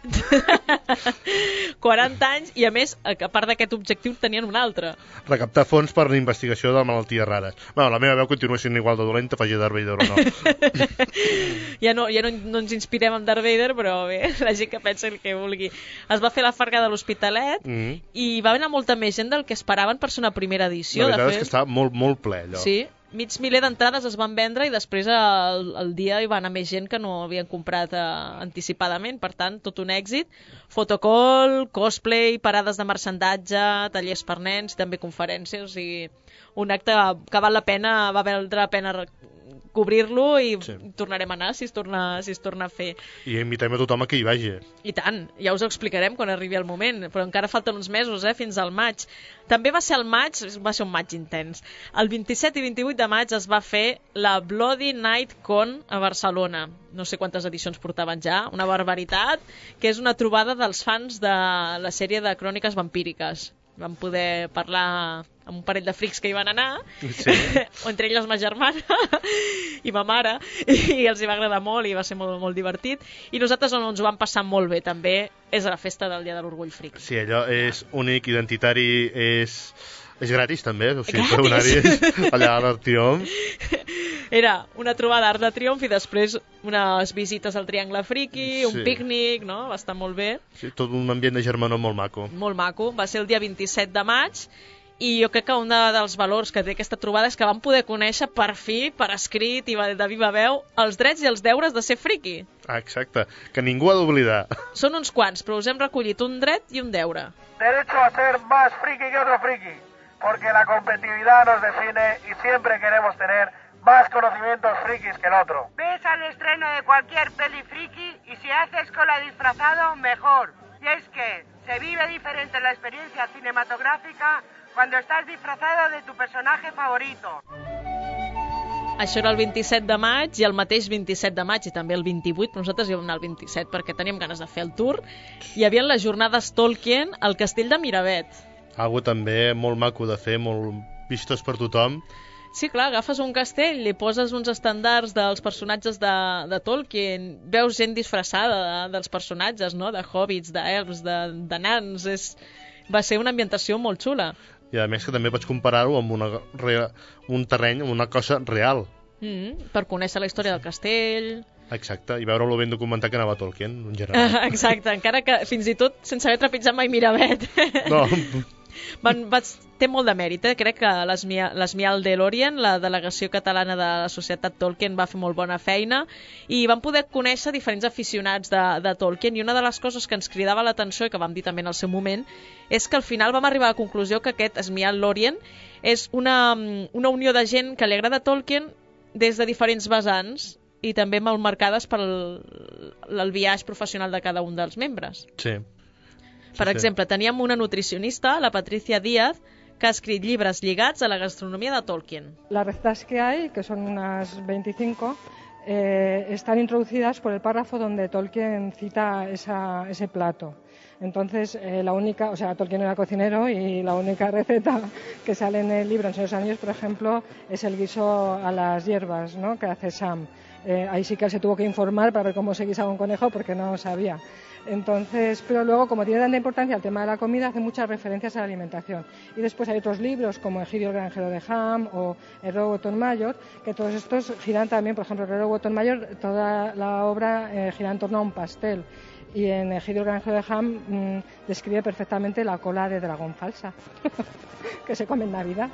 quaranta anys, i a més, a part d'aquest objectiu, tenien un altre. Recaptar fons per la investigació de malalties rares. Bueno, la meva veu continua sent igual de dolenta, faci Darth Vader o no. ja no, ja no, no ens inspirem en Darth Vader, però bé, la gent que pensa el que vulgui. Es va fer la farga de l'Hospitalet mm. i va anar molta més gent del que esperaven per ser una primera edició. La veritat de fet, és que estava molt, molt ple, allò. Sí, mig miler d'entrades es van vendre i després el, el dia hi va anar més gent que no havien comprat eh, anticipadament, per tant, tot un èxit. Fotocall, cosplay, parades de marxandatge, tallers per nens i també conferències, o sigui, un acte que val la pena, va valdre la pena cobrir-lo i sí. tornarem a anar si es torna, si es torna a fer. I invitem a tothom a que hi vagi. I tant, ja us ho explicarem quan arribi el moment, però encara falten uns mesos, eh, fins al maig. També va ser el maig, va ser un maig intens. El vint-i-set i vint-i-vuit de maig es va fer la Bloody Night Con a Barcelona. No sé quantes edicions portaven ja, una barbaritat, que és una trobada dels fans de la sèrie de cròniques vampíriques. Vam poder parlar amb un parell de frics que hi van anar, Sí. entre elles ma germana i ma mare, i els hi va agradar molt i va ser molt, molt divertit, i nosaltres ens ho vam passar molt bé, també és a la festa del Dia de l'Orgull Fric. Sí, allò és únic, identitari, és... És gratis, també, o sigui, Gratis. per anar-hi allà a l'Arc Triomf. Era una trobada a Arc de Triomf i després unes visites al Triangle Friki, un Sí. pícnic, no? Va estar molt bé, Sí, tot un ambient de germanor molt maco. molt maco. Va ser el dia vint-i-set de maig i jo crec que un de, dels valors que té aquesta trobada és que vam poder conèixer per fi, per escrit i de viva veu, els drets i els deures de ser friki. Ah, exacte, que ningú ha d'oblidar. Són uns quants, però us hem recollit un dret i un deure. Derecho a ser más friki que otro friki, porque la competitividad nos define y siempre queremos tener más conocimientos frikis que el otro. Ves al estreno de cualquier peli friki y si haces cola disfrazado, mejor. Y es que se vive diferente la experiencia cinematográfica cuando estás disfrazado de tu personaje favorito. Això era el vint-i-set de maig i el mateix vint-i-set de maig i també el vint-i-vuit, nosaltres hi vam anar el vint-i-set perquè teníem ganes de fer el tour. Hi havia les jornades Tolkien al castell de Miravet. Algo també molt maco de fer, molt vistós per tothom. Sí, clar, agafes un castell, li poses uns estandards dels personatges de, de Tolkien, veus gent disfressada de, dels personatges, no? De hobbits, d'elfs, de, de nans, és... va ser una ambientació molt xula. I a més que també pots comparar-ho amb una, rea, un terreny, amb una cosa real. Mm, per conèixer la història del castell... Exacte, i veure-lo ben documentat que anava Tolkien, en general. Exacte, encara que fins i tot sense haver trepitjat mai Miravet. No. Van, vaig, té molt de mèrit, eh? Crec que l'Esmial de l'Orient, la delegació catalana de la Societat Tolkien, va fer molt bona feina i vam poder conèixer diferents aficionats de, de Tolkien, i una de les coses que ens cridava l'atenció i que vam dir també en el seu moment és que al final vam arribar a la conclusió que aquest Esmial l'Orient és una, una unió de gent que li agrada Tolkien des de diferents vessants i també molt marcades pel el viatge professional de cada un dels membres. Sí. Per Sí, exemple, teníem una nutricionista, la Patricia Díaz, que ha escrit llibres lligats a la gastronomia de Tolkien. Las recetas que hay, que son unas veinticinco, eh, están introducidas por el párrafo donde Tolkien cita esa, ese plato. Entonces, eh, la única, o sea, Tolkien era cocinero y la única receta que sale en el libro en Señor de los Anillos, por ejemplo, es el guiso a las hierbas, ¿no?, que hace Sam. Eh, ahí sí que él se tuvo que informar para ver cómo se guisaba un conejo porque no sabía. Entonces, pero luego, como tiene tanta importancia el tema de la comida, hace muchas referencias a la alimentación. Y después hay otros libros como Egidio el Granjero de Ham o Herrero Wotton Mayor, que todos estos giran también, por ejemplo, Herrero Wotton Mayor, toda la obra eh, gira en torno a un pastel. Y en Egidio el Granjero de Ham mmm, describe perfectamente la cola de dragón falsa, que se come en Navidad.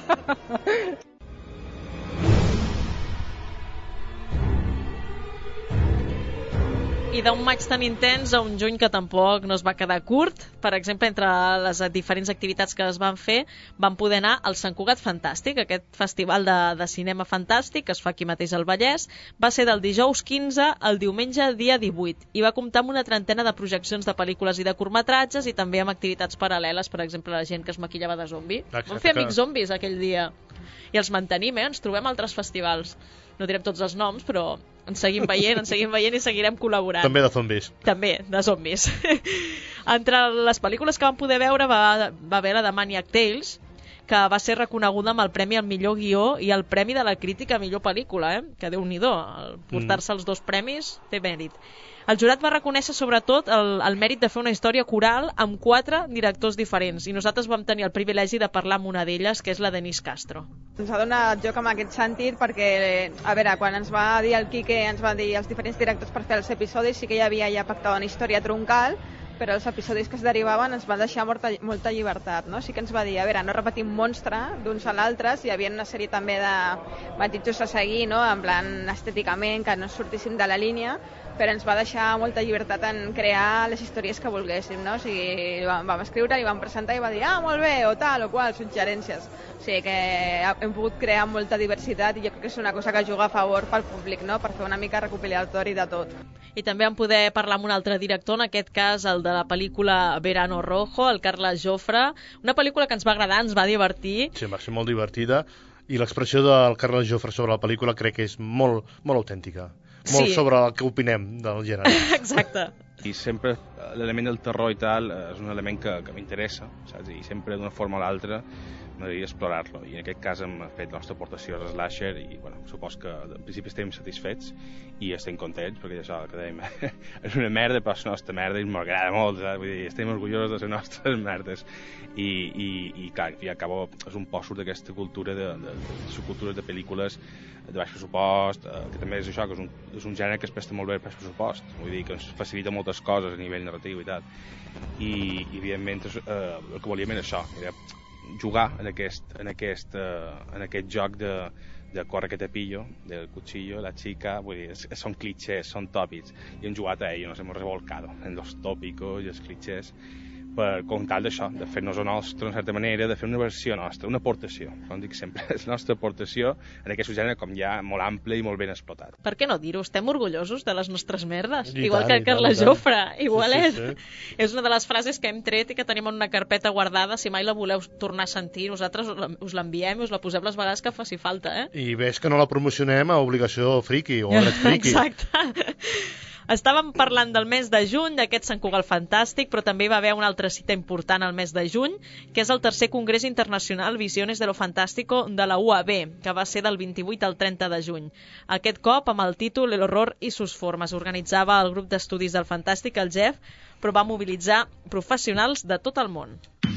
I d'un maig tan intens a un juny que tampoc no es va quedar curt. Per exemple, entre les diferents activitats que es van fer, van poder anar al Sant Cugat Fantàstic, aquest festival de, de cinema fantàstic que es fa aquí mateix al Vallès. Va ser del dijous quinze al diumenge dia divuit i va comptar amb una trentena de projeccions de pel·lícules i de curtmetratges i també amb activitats paral·leles, per exemple, la gent que es maquillava de zombi. Exacte. Vam fer amics zombis aquell dia i els mantenim, eh? Ens trobem a altres festivals. No direm tots els noms, però ens seguim veient, ens seguim veient i seguirem col·laborant. També de zombis. També, de zombis. Entre les pel·lícules que vam poder veure va, va haver la de Maniac Tales, que va ser reconeguda amb el premi al millor guió i el premi de la crítica a millor pel·lícula, eh? Que Déu-n'hi-do, portar-se els dos premis té mèrit. El jurat va reconèixer sobretot el, el mèrit de fer una història coral amb quatre directors diferents i nosaltres vam tenir el privilegi de parlar amb una d'elles, que és la Denise Castro. Ens ha donat joc en aquest sentit perquè, a veure, quan ens va dir el Quique, ens va dir els diferents directors per fer els episodis, sí que hi havia ja pactat una història troncal, però els episodis que es derivaven ens van deixar molta, molta llibertat, no? Sí que ens va dir, a veure, no repetim monstre d'uns a l'altres, hi havia una sèrie també de matisos a seguir, no?, en plan estèticament, que no sortíssim de la línia, però ens va deixar molta llibertat en crear les històries que volguéssim, no? O sigui, vam, vam escriure, li vam presentar i va dir, ah, molt bé, o tal, o qual, suggerències. O sigui que hem pogut crear molta diversitat i jo crec que és una cosa que juga a favor pel públic, no?, per fer una mica recopilatori de tot. I també vam poder parlar amb un altre director, en aquest cas el de la pel·lícula Verano Rojo, el Carles Jofre, una pel·lícula que ens va agradar, ens va divertir. Sí, va ser molt divertida i l'expressió del Carles Jofre sobre la pel·lícula crec que és molt, molt autèntica. Molt Sí. sobre el que opinem del gènere. Exacte. I sempre l'element del terror i tal és un element que, que m'interessa, saps? I sempre d'una forma o l'altra m'agradaria explorar-lo, i en aquest cas hem fet la nostra aportació a Slasher i bueno, supos que en principi estem satisfets i estem contents, perquè això que dèiem és una merda, però és la nostra merda i m'agrada molt, saps? Vull dir, estem orgullosos de les nostres merdes i, i, i clar, al fi i al cabo és un poc surt d'aquesta cultura de, de, de, de subcultures de pel·lícules de baix pressupost, eh, que també és això, que és un, és un gènere que es presta molt bé per baix pressupost, vull dir, que ens facilita moltes coses a nivell narratiu i tal, i, i evidentment eh, el que volíem era això, era jugar en aquest, en aquest, uh, en aquest joc de, de corre que te pillo, del cuchillo, la chica, vull dir, es, són clichés, són tòpics, i hem jugat a ells, nos hemos revolcado en los tópicos i els clichés, per com tal d'això, de fer-nos a nostre d'una certa manera, de fer una versió nostra, una aportació, com dic sempre, és la nostra aportació en aquest gènere com ja molt ample i molt ben explotat. Per què no dir-ho? Estem orgullosos de les nostres merdes, I igual tant, que, i que tant, la i tant. Jofre, igual Sí, és. sí, sí. És una de les frases que hem tret i que tenim en una carpeta guardada, si mai la voleu tornar a sentir, nosaltres us la- us l'enviem i us la posem les vegades que faci falta, eh? I ves que no la promocionem a obligació friki o a dret friki. Exacte. Estàvem parlant del mes de juny, d'aquest Sant Cugat Fantàstic, però també hi va haver una altra cita important al mes de juny, que és el tercer Congrés Internacional Visiones de lo Fantástico de la U A B, que va ser del vint-i-vuit al trenta de juny. Aquest cop amb el títol El horror i sus formes. Organitzava el grup d'estudis del Fantàstic, el G E F, però va mobilitzar professionals de tot el món.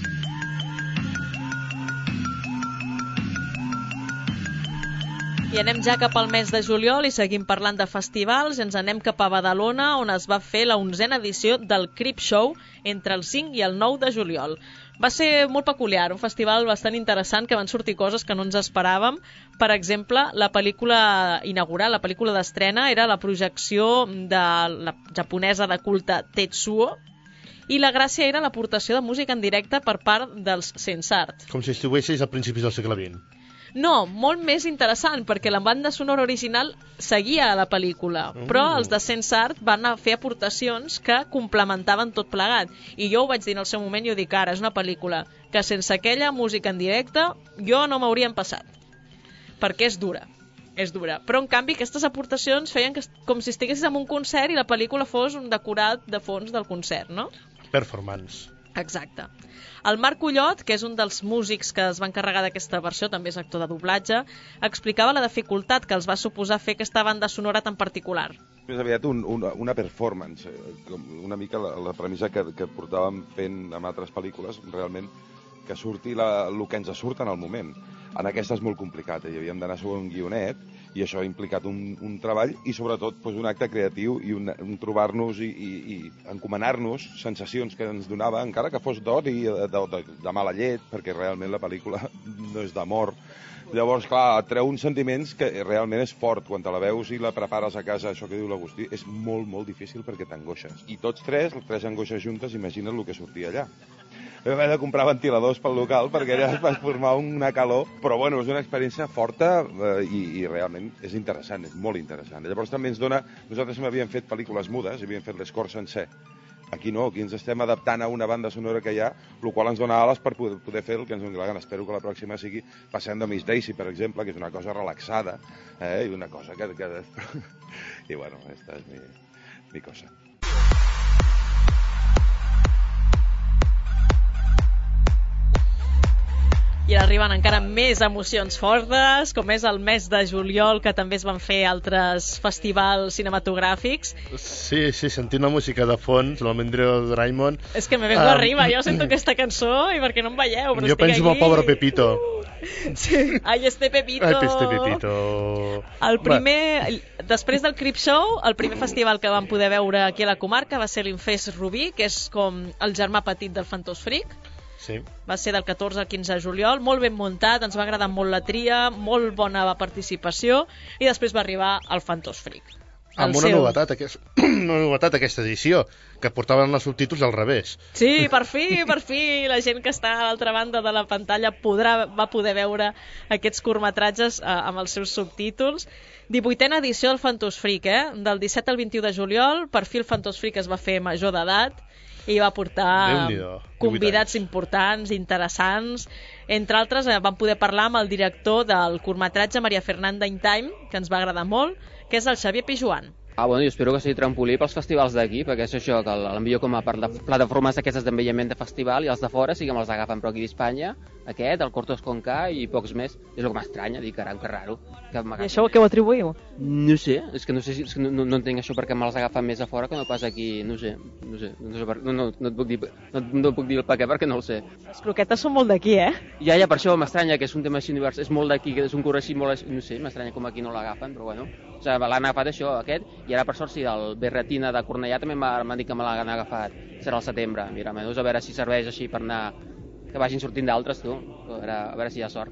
I anem ja cap al mes de juliol i seguim parlant de festivals. Ens anem cap a Badalona, on es va fer la onzena edició del Creep Show entre el cinc i el nou de juliol. Va ser molt peculiar, un festival bastant interessant, que van sortir coses que no ens esperàvem. Per exemple, la pel·lícula inaugural, la pel·lícula d'estrena, era la projecció de la japonesa de culte Tetsuo, i la gràcia era l'aportació de música en directe per part dels Sensart. Com si estiguessis a principis del segle vint. No, molt més interessant, perquè la banda sonora original seguia a la pel·lícula, Mm. però els de Sensart van a fer aportacions que complementaven tot plegat. I jo ho vaig dir en el seu moment i ho dic ara, és una pel·lícula que sense aquella música en directe jo no m'haurien passat, perquè és dura. És dura. Però, en canvi, aquestes aportacions feien que, com si estiguessis en un concert i la pel·lícula fos un decorat de fons del concert, no? Performance. Exacte. El Marc Ullot, que és un dels músics que es va encarregar d'aquesta versió, també és actor de doblatge, explicava la dificultat que els va suposar fer aquesta banda sonora tan particular. Més aviat un, una, una performance, eh, com una mica la, la premissa que, que portàvem fent amb altres pel·lícules, realment, que surti la, el que ens surt en el moment. En aquesta és molt complicat, eh? Havíem d'anar sobre un guionet, i això ha implicat un, un treball i sobretot doncs, un acte creatiu i un, un trobar-nos i, i, i encomanar-nos sensacions que ens donava, encara que fos d'odi, de, de, de mala llet, perquè realment la pel·lícula no és d'amor. Llavors, clar, et treu uns sentiments que realment és fort. Quan te la veus i la prepares a casa, això que diu l'Agustí, és molt, molt difícil perquè t'angoixes. I tots tres, les tres angoixes juntes, imagina't el que sortia allà. Vam haver de comprar ventiladors pel local perquè allà es va formar una calor, però bueno, és una experiència forta eh, i, i realment és interessant, és molt interessant. Llavors també ens dona... Nosaltres havíem fet pel·lícules mudes, havíem fet l'escor sencer. Aquí no, aquí ens estem adaptant a una banda sonora que hi ha, el qual ens dona ales per poder, poder fer el que ens doni la gana. Espero que la pròxima sigui passant de Miss Daisy, per exemple, que és una cosa relaxada, eh, i una cosa que... que... I bueno, aquesta és mi, mi cosa. I arriben encara més emocions fortes, com és el mes de juliol, que també es van fer altres festivals cinematogràfics. Sí, sí, sentint la música de fons, l'Almendreo Doraemon... És que me vengo um, arriba, jo sento aquesta cançó i perquè no em veieu, però jo estic penso aquí... en el pobre Pepito. Sí. Ai, este Pepito. Ai, este Pepito. El primer, després del Creep Show, el primer festival que vam poder veure aquí a la comarca va ser l'Infest Rubí, que és com el germà petit del Fantos Freak. Sí. Va ser del catorze al quinze de juliol, molt ben muntat, ens va agradar molt la tria, molt bona participació, i després va arribar el Fantos Freak. Amb una seu... novetat, aquest... una novetat aquesta edició, que portaven els subtítols al revés. Sí, per fi, per fi, la gent que està a l'altra banda de la pantalla podrà, va poder veure aquests curtmetratges eh, amb els seus subtítols. divuitena edició del Fantos Freak, eh? Del disset al vint-i-u de juliol, per fi el Fantos Freak es va fer major d'edat, i va portar convidats importants, interessants. Entre altres, eh, vam poder parlar amb el director del curtmetratge Maria Fernanda in Time, que ens va agradar molt, que és el Xavier Pijuan. Ah, bueno, jo espero que sigui trampolí pels festivals d'aquí, perquè és això, que l'envio com a per de plataformes aquestes d'envellament de festival i els de fora sí que me'ls agafen, però aquí d'Espanya, aquest, el Cortos con K i pocs més. És el que m'estranya, dic, caram, que raro. Que I això què ho atribuïu? No sé, és que no sé si és que no, no entenc això perquè me'ls agafen més a fora que no pas aquí, no sé, no sé, no, sé per, no, no, no et puc dir, no, no puc dir el per què, perquè no el sé. Les croquetes són molt d'aquí, eh? Ja, ja, per això m'estranya, que és un tema així univers, és molt d'aquí, que és un cor així molt, no sé, m'estranya com aquí no l'agafen, però bueno. O sigui, l'han agafat això, aquest, i ara per sort sí, el Berretina de Cornellà també m'han dit que me l'han agafat, serà al setembre, mira, a veure si serveix així per anar, que vagin sortint d'altres, tu, a veure, a veure si hi ha sort.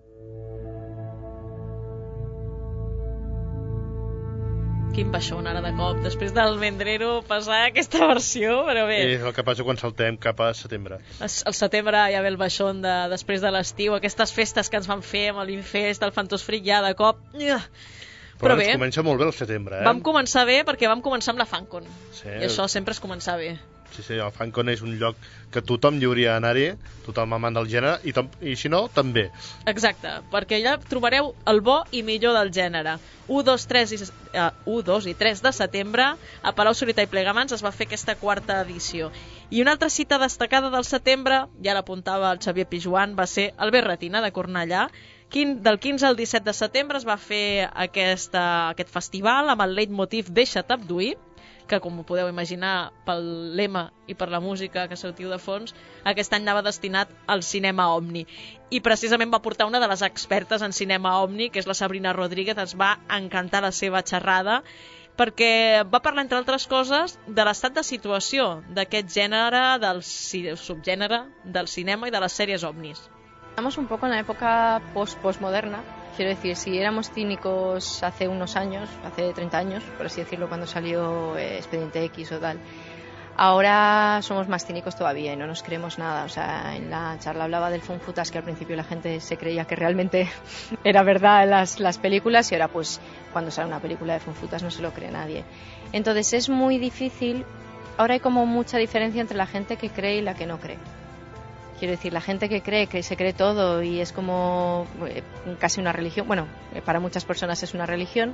Quin baixón ara de cop, després del Vendrero passar aquesta versió, però bé. És el que passa quan saltem cap a setembre. Al setembre ja ve el baixón de, després de l'estiu, aquestes festes que ens van fer amb l'Infest, el Fantosfric, ja de cop... Però, però bé, ens comença molt bé el setembre, eh? Vam començar bé perquè vam començar amb la FanCon. Sí. I això sempre es començar bé. Sí, sí, el FanCon és un lloc que tothom hi hauria d'anar-hi, tothom amant del gènere, i, tom, i si no, també. Exacte, perquè allà trobareu el bo i millor del gènere. u, dos, tres i, uh, u, dos i tres de setembre a Palau Solità i Plegamans es va fer aquesta quarta edició. I una altra cita destacada del setembre, ja l'apuntava el Xavier Pijuan, va ser el Berretina de Cornellà. Del quinze al disset de setembre es va fer aquesta, aquest festival amb el leitmotiv Deixa't abduir, que com ho podeu imaginar pel lema i per la música que sentiu de fons, aquest any anava destinat al cinema Omni. I precisament va portar una de les expertes en cinema Omni, que és la Sabrina Rodríguez. Es va encantar la seva xerrada, perquè va parlar, entre altres coses, de l'estat de situació d'aquest gènere, del subgènere del cinema i de les sèries Omnis. Estamos un poco en la época post-postmoderna. Quiero decir, si éramos cínicos hace unos años, hace treinta años, por así decirlo, cuando salió eh, Expediente X o tal, ahora somos más cínicos todavía y no nos creemos nada. O sea, en la charla hablaba del funfutas, que al principio la gente se creía que realmente era verdad las, las películas, y ahora pues cuando sale una película de funfutas no se lo cree nadie. Entonces es muy difícil, ahora hay como mucha diferencia entre la gente que cree y la que no cree. Quiero decir, la gente que cree, que se cree todo y es como eh, casi una religión, bueno, eh, para muchas personas es una religión,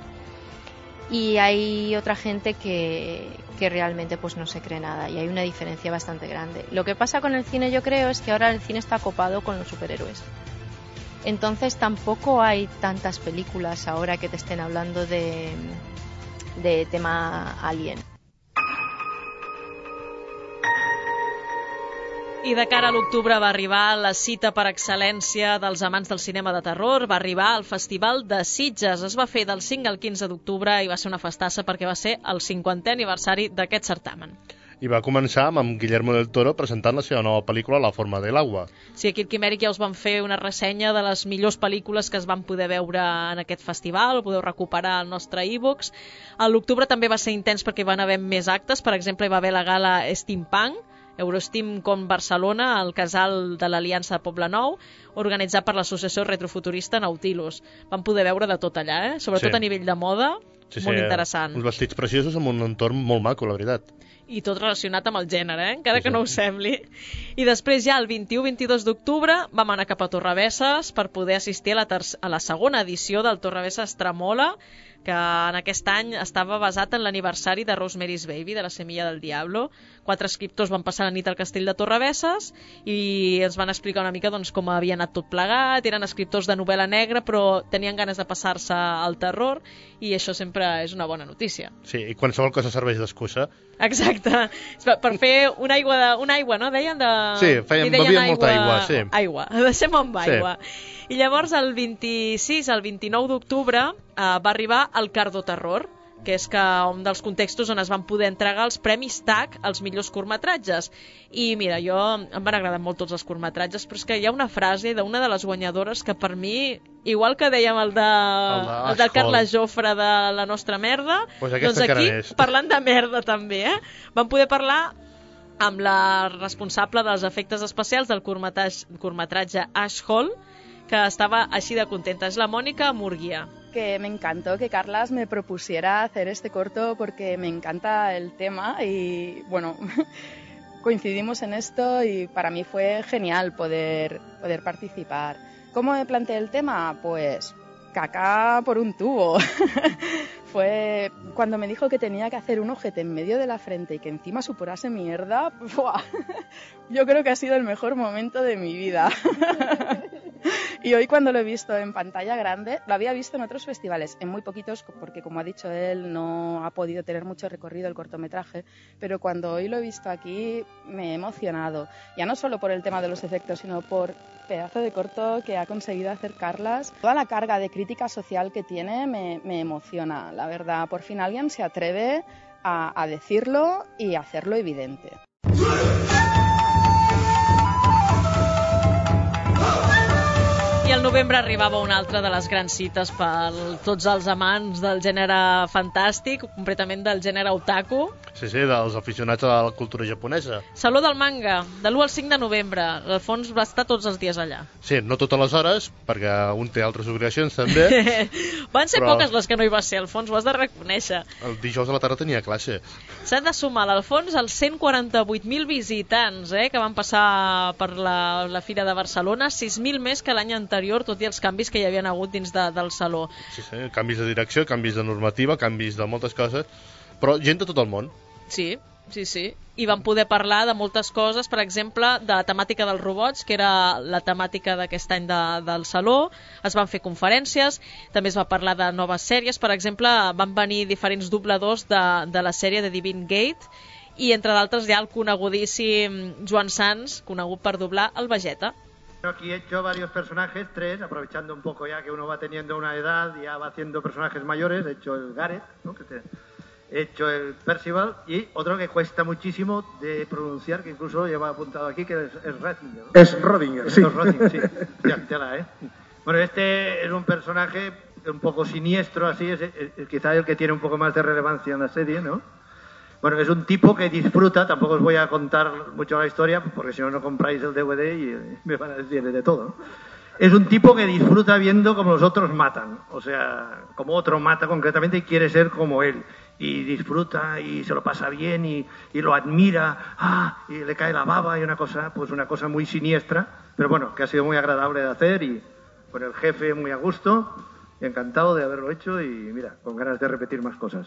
y hay otra gente que, que realmente pues no se cree nada, y hay una diferencia bastante grande. Lo que pasa con el cine, yo creo, es que ahora el cine está copado con los superhéroes. Entonces tampoco hay tantas películas ahora que te estén hablando de, de tema alien. I de cara a l'octubre va arribar la cita per excel·lència dels amants del cinema de terror, va arribar al Festival de Sitges. Es va fer del cinc al quinze d'octubre i va ser una festassa perquè va ser el cinquantè aniversari d'aquest certamen. I va començar amb Guillermo del Toro presentant la seva nova pel·lícula La forma del agua. Sí, aquí al Quimèric ja us van fer una ressenya de les millors pel·lícules que es van poder veure en aquest festival, ho podeu recuperar al nostre e-books. A l'octubre també va ser intens perquè hi van haver més actes, per exemple hi va haver la gala Steampunk, Eurostim com Barcelona, al casal de l'Aliança de Poblenou, organitzat per l'associació retrofuturista Nautilus. Vam poder veure de tot allà, eh? Sobretot sí. A nivell de moda, sí, molt sí, interessant. Uns vestits preciosos amb un entorn molt maco, la veritat. I tot relacionat amb el gènere, eh? Encara sí, que no ho sembli. I després ja el vint-i-u vint-i-dos d'octubre vam anar cap a Torrebesses per poder assistir a la, a la segona edició del Torrebesses Tremola, que en aquest any estava basat en l'aniversari de Rosemary's Baby, de la Semilla del Diablo. Quatre escriptors van passar la nit al castell de Torrebesses i ens van explicar una mica doncs, com havia anat tot plegat. Eren escriptors de novel·la negra, però tenien ganes de passar-se al terror, i això sempre és una bona notícia. Sí, i qualsevol cosa serveix d'excusa. Exacte, per fer una aigua, de, una aigua no? Deien de... Sí, feien, bevien molta aigua, sí. Aigua, deixem amb aigua. Sí. I llavors el vint-i-sis al vint-i-nou d'octubre eh, va arribar el Cardo Terror, que és que un dels contextos on es van poder entregar els premis T A C als millors curtmetratges. I mira, jo em van agradar molt tots els curtmetratges, però és que hi ha una frase d'una de les guanyadores que per mi, igual que dèiem el, de, el, de el del Carla Jofre de La nostra merda, pues doncs aquí, parlant de merda també, eh? Vam poder parlar amb la responsable dels efectes especials del curtmetratge, curtmetratge Ash Hall, que estaba así de contenta. Es la Mónica Murguía. Que me encantó que Carlas me propusiera hacer este corto porque me encanta el tema y bueno, coincidimos en esto y para mí fue genial poder, poder participar. ¿Cómo me planteé el tema? Pues caca por un tubo. fue cuando me dijo que tenía que hacer un ojete en medio de la frente y que encima supurase mierda. ¡Fua! Yo creo que ha sido el mejor momento de mi vida. Y hoy cuando lo he visto en pantalla grande, lo había visto en otros festivales, en muy poquitos, porque como ha dicho él, no ha podido tener mucho recorrido el cortometraje, pero cuando hoy lo he visto aquí me he emocionado, ya no solo por el tema de los efectos, sino por pedazo de corto que ha conseguido hacer Carles. Toda la carga de crítica social que tiene me, me emociona, la verdad. Por fin alguien se atreve a, a decirlo y a hacerlo evidente. I al novembre arribava una altra de les grans cites per tots els amants del gènere fantàstic, concretament del gènere otaku. Sí, sí, dels aficionats a la cultura japonesa. Saló del manga, de l'u al cinc de novembre. L'Alfons va estar tots els dies allà. Sí, no totes les hores, perquè un té altres obligacions també. Van ser però... poques les que no hi va ser, Alfons, ho has de reconèixer. El dijous a la tarda tenia classe. S'ha de sumar a l'Alfons els cent quaranta-vuit mil visitants eh, que van passar per la, la Fira de Barcelona, sis mil més que l'any anterior, tot i els canvis que hi havien hagut dins de, del saló. Sí, sí, canvis de direcció, canvis de normativa, canvis de moltes coses, però gent de tot el món. Sí, sí, sí. I vam poder parlar de moltes coses, per exemple, de la temàtica dels robots, que era la temàtica d'aquest any de, del saló. Es van fer conferències, també es va parlar de noves sèries. Per exemple, van venir diferents dobladors de, de la sèrie de Divine Gate, i entre d'altres hi ha el conegudíssim Joan Sans, conegut per doblar el Vegeta. Aquí he hecho varios personajes, tres, aprovechando un poco ya que uno va teniendo una edad, ya va haciendo personajes mayores. He hecho el Gareth, ¿no? que te... He hecho el Percival y otro que cuesta muchísimo de pronunciar, que incluso lleva apuntado aquí, que es, es Rodinger. Es Rodinger, sí. Es Rodinger, sí. Ya, tela, ¿eh? Bueno, este es un personaje un poco siniestro, así, es, es, es quizá el que tiene un poco más de relevancia en la serie, ¿no? Bueno, es un tipo que disfruta, tampoco os voy a contar mucho la historia, porque si no, no compráis el D V D y me van a decir de todo, ¿no? Es un tipo que disfruta viendo como los otros matan, o sea, como otro mata concretamente y quiere ser como él. Y disfruta y se lo pasa bien y, y lo admira, ah, y le cae la baba y una cosa, pues una cosa muy siniestra, pero bueno, que ha sido muy agradable de hacer y con el jefe muy a gusto y encantado de haberlo hecho y mira, con ganas de repetir más cosas.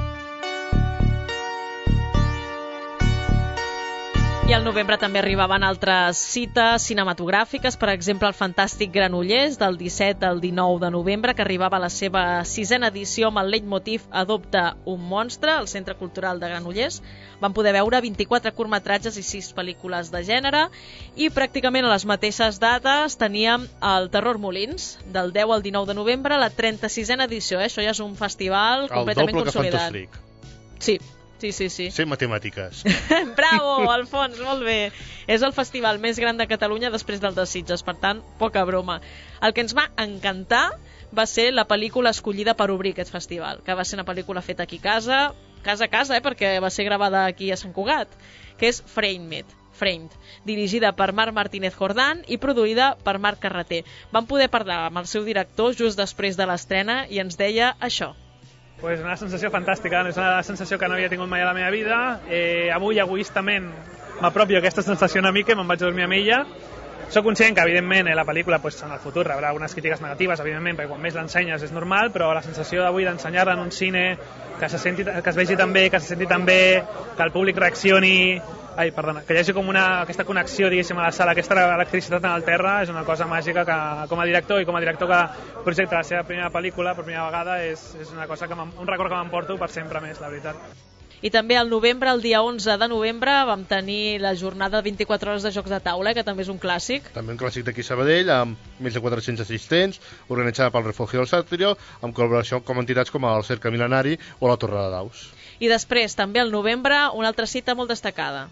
I al novembre també arribaven altres cites cinematogràfiques, per exemple el Fantàstic Granollers del disset al dinou de novembre, que arribava a la seva sisena edició amb el leitmotiv Adopta un monstre al Centre Cultural de Granollers. Van poder veure vint-i-quatre curtmetratges i sis pel·lícules de gènere i pràcticament a les mateixes dates teníem el Terror Molins del deu al dinou de novembre, la trenta-sisena edició, eh? Això ja és un festival el completament doble consolidat. Que Fantastic. Sí. Sí, sí, sí. Sí, matemàtiques. Bravo, Alfons, molt bé. És el festival més gran de Catalunya després del de Sitges, per tant, poca broma. El que ens va encantar va ser la pel·lícula escollida per obrir aquest festival, que va ser una pel·lícula feta aquí a casa, casa a casa, eh, perquè va ser gravada aquí a Sant Cugat, que és Framed, Framed, dirigida per Marc Martínez Jordán i produïda per Marc Carreter. Vam poder parlar amb el seu director just després de l'estrena i ens deia això. Pues una sensació fantàstica, és una sensació que no havia tingut mai a la meva vida. Eh, avui, egoistament, m'apropio aquesta sensació una mica i me'n vaig dormir amb ella. Soc conscient que, evidentment, eh, la pel·lícula pues, en el futur rebrà algunes crítiques negatives, evidentment, perquè quan més l'ensenyes és normal, però la sensació d'avui d'ensenyar-la en un cine, que, se senti, que es vegi tan bé, que se senti tan bé, que el públic reaccioni... Ai, perdona, que hi hagi com una, aquesta connexió, diguéssim, a la sala, aquesta electricitat en el terra, és una cosa màgica que, com a director i com a director que projecta la seva primera pel·lícula per primera vegada, és, és una cosa que un record que m'emporto per sempre més, la veritat. I també al novembre, el dia onze de novembre, vam tenir la jornada de vint-i-quatre hores de jocs de taula, que també és un clàssic. També un clàssic d'aquí a Sabadell, amb més de quatre-cents assistents, organitzada pel Refugio del Sàtrio, amb col·laboració amb entitats com el Cercle Mil·lenari o la Torre de Daus. I després, també al novembre, una altra cita molt destacada,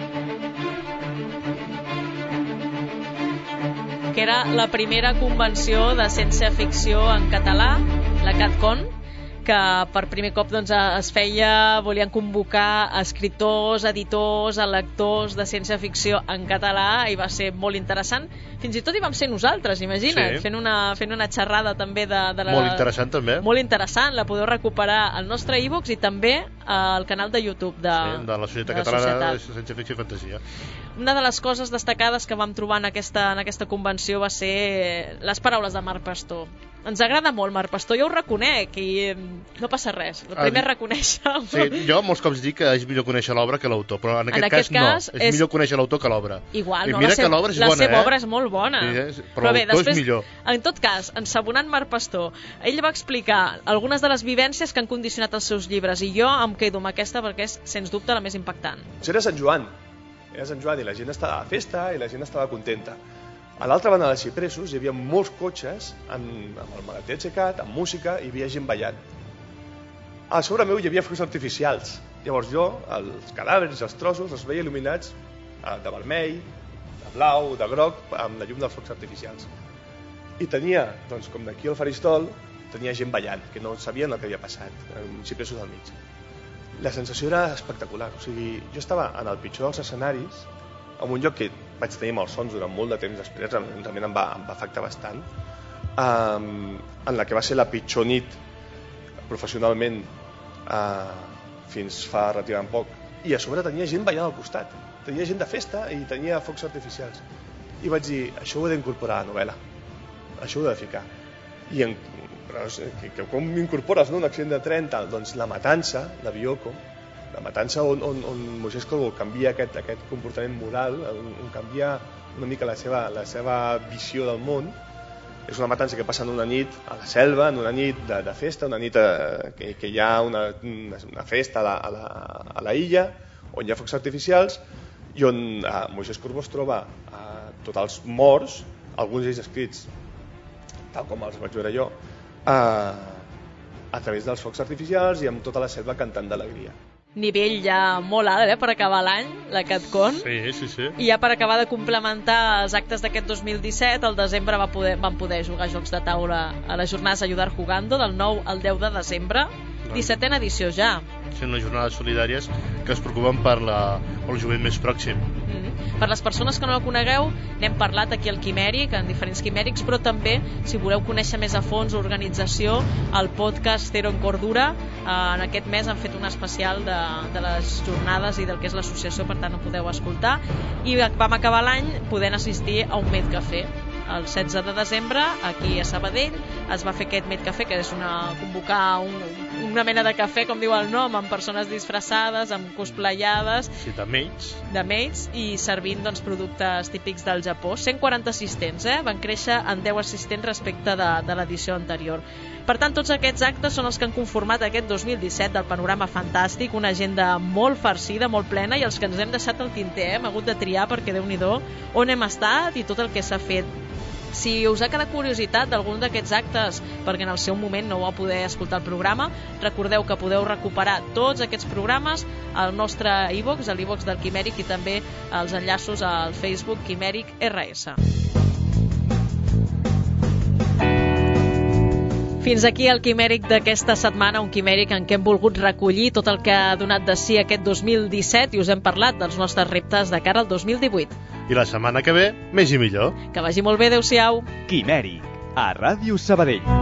que era la primera convenció de ciència-ficció en català, la CatCon, que per primer cop doncs, es feia, volien convocar escriptors, editors, lectors de ciència-ficció en català i va ser molt interessant. Fins i tot hi vam ser nosaltres, imagina't, sí. fent, una, fent una xerrada també de, de la... Molt interessant també. Molt interessant, la podeu recuperar al nostre iVoox i també al canal de YouTube de, sí, de la Societat Catalana de Ciència-Ficció i Fantasia. Una de les coses destacades que vam trobar en aquesta, en aquesta convenció va ser les paraules de Marc Pastor. ens agrada molt Marc Pastor, jo ho reconec i no passa res, el primer ah, reconèixer. Sí, jo molts cops dic que és millor conèixer l'obra que l'autor, però en aquest, en aquest cas, cas no, és, és millor conèixer l'autor que l'obra. Igual, no, mira la, que l'obra és la bona, seva eh? obra és molt bona. Sí, és, però, però bé, després, és millor. En tot cas, ensabonant Marc Pastor, ell va explicar algunes de les vivències que han condicionat els seus llibres i jo em quedo amb aquesta perquè és, sens dubte, la més impactant. Era Sant Joan, era Sant Joan i la gent estava a festa i la gent estava contenta. A l'altra banda dels xipresos hi havia molts cotxes amb, amb el maleter aixecat, amb música, i hi havia gent ballant. A sobre meu hi havia focs artificials. Llavors jo, els cadàvers, els trossos, els veia il·luminats de vermell, de blau, de groc, amb la llum dels focs artificials. I tenia, doncs, com d'aquí al faristol, tenia gent ballant, que no sabien el que havia passat, amb xipresos al mig. La sensació era espectacular. O sigui, jo estava en el pitjor dels escenaris, en un lloc que vaig tenir els sons durant molt de temps després, realment em va, em va afectar bastant, um, en la que va ser la pitjor nit professionalment uh, fins fa relativament poc. I a sobre tenia gent ballant al costat, tenia gent de festa i tenia focs artificials. I vaig dir, això ho he d'incorporar a la novel·la, això ho he de ficar. I en, però, que, que com incorpores, no, un accident de tren, tal, doncs la matança, la Bioko, la matança on, on, on Moisès Corbo canvia aquest, aquest comportament moral, on, on canvia una mica la seva, la seva visió del món, és una matança que passa en una nit a la selva, en una nit de, de festa, una nit eh, que, que hi ha una, una, una festa a la, a, la, a la illa, on hi ha focs artificials, i on eh, Moisès Corbo es troba eh, tots els morts, alguns d'ells escrits, tal com els vaig veure jo, eh, a través dels focs artificials i amb tota la selva cantant d'alegria. Nivell ja molt alt, eh, per acabar l'any, la CatCon. Sí, sí, sí. I ja per acabar de complementar els actes d'aquest dos mil disset, al desembre va poder, van poder jugar jocs de taula a les jornades Ayudar Jugando, del nou al deu de desembre. dissetena edició ja. Són les jornades solidàries que es preocupen per, la, per el jovent més pròxim. Mm. Per les persones que no la conegueu, n'hem parlat aquí al Quimèric, en diferents quimèrics, però també, si voleu conèixer més a fons l'organització, el podcast Cero en Cordura, eh, en aquest mes han fet un especial de, de les jornades i del que és l'associació, per tant ho podeu escoltar, i vam acabar l'any podent assistir a un Medcafé. El setze de desembre, aquí a Sabadell, es va fer aquest Medcafé, que és una, convocar un, una mena de cafè, com diu el nom, amb persones disfressades, amb cosplayades, sí, de maids, de maids i servint doncs, productes típics del Japó. cent quaranta assistents, eh? Van créixer en deu assistents respecte de, de l'edició anterior. Per tant, tots aquests actes són els que han conformat aquest dos mil disset del Panorama Fantàstic, una agenda molt farcida, molt plena, i els que ens hem deixat al tinter, eh? Hem hagut de triar perquè, Déu-n'hi-do, on hem estat i tot el que s'ha fet. Si us ha quedat curiositat d'algun d'aquests actes, perquè en el seu moment no vau poder escoltar el programa, recordeu que podeu recuperar tots aquests programes al nostre iVox, a l'iVox del Quimèric, i també els enllaços al Facebook Quimèric R S. Fins aquí el Quimèric d'aquesta setmana, un Quimèric en què hem volgut recollir tot el que ha donat de si aquest dos mil disset i us hem parlat dels nostres reptes de cara al dos mil divuit. I la setmana que ve, més i millor. Que vagi molt bé, adeu-siau. Quimèric, a Ràdio Sabadell.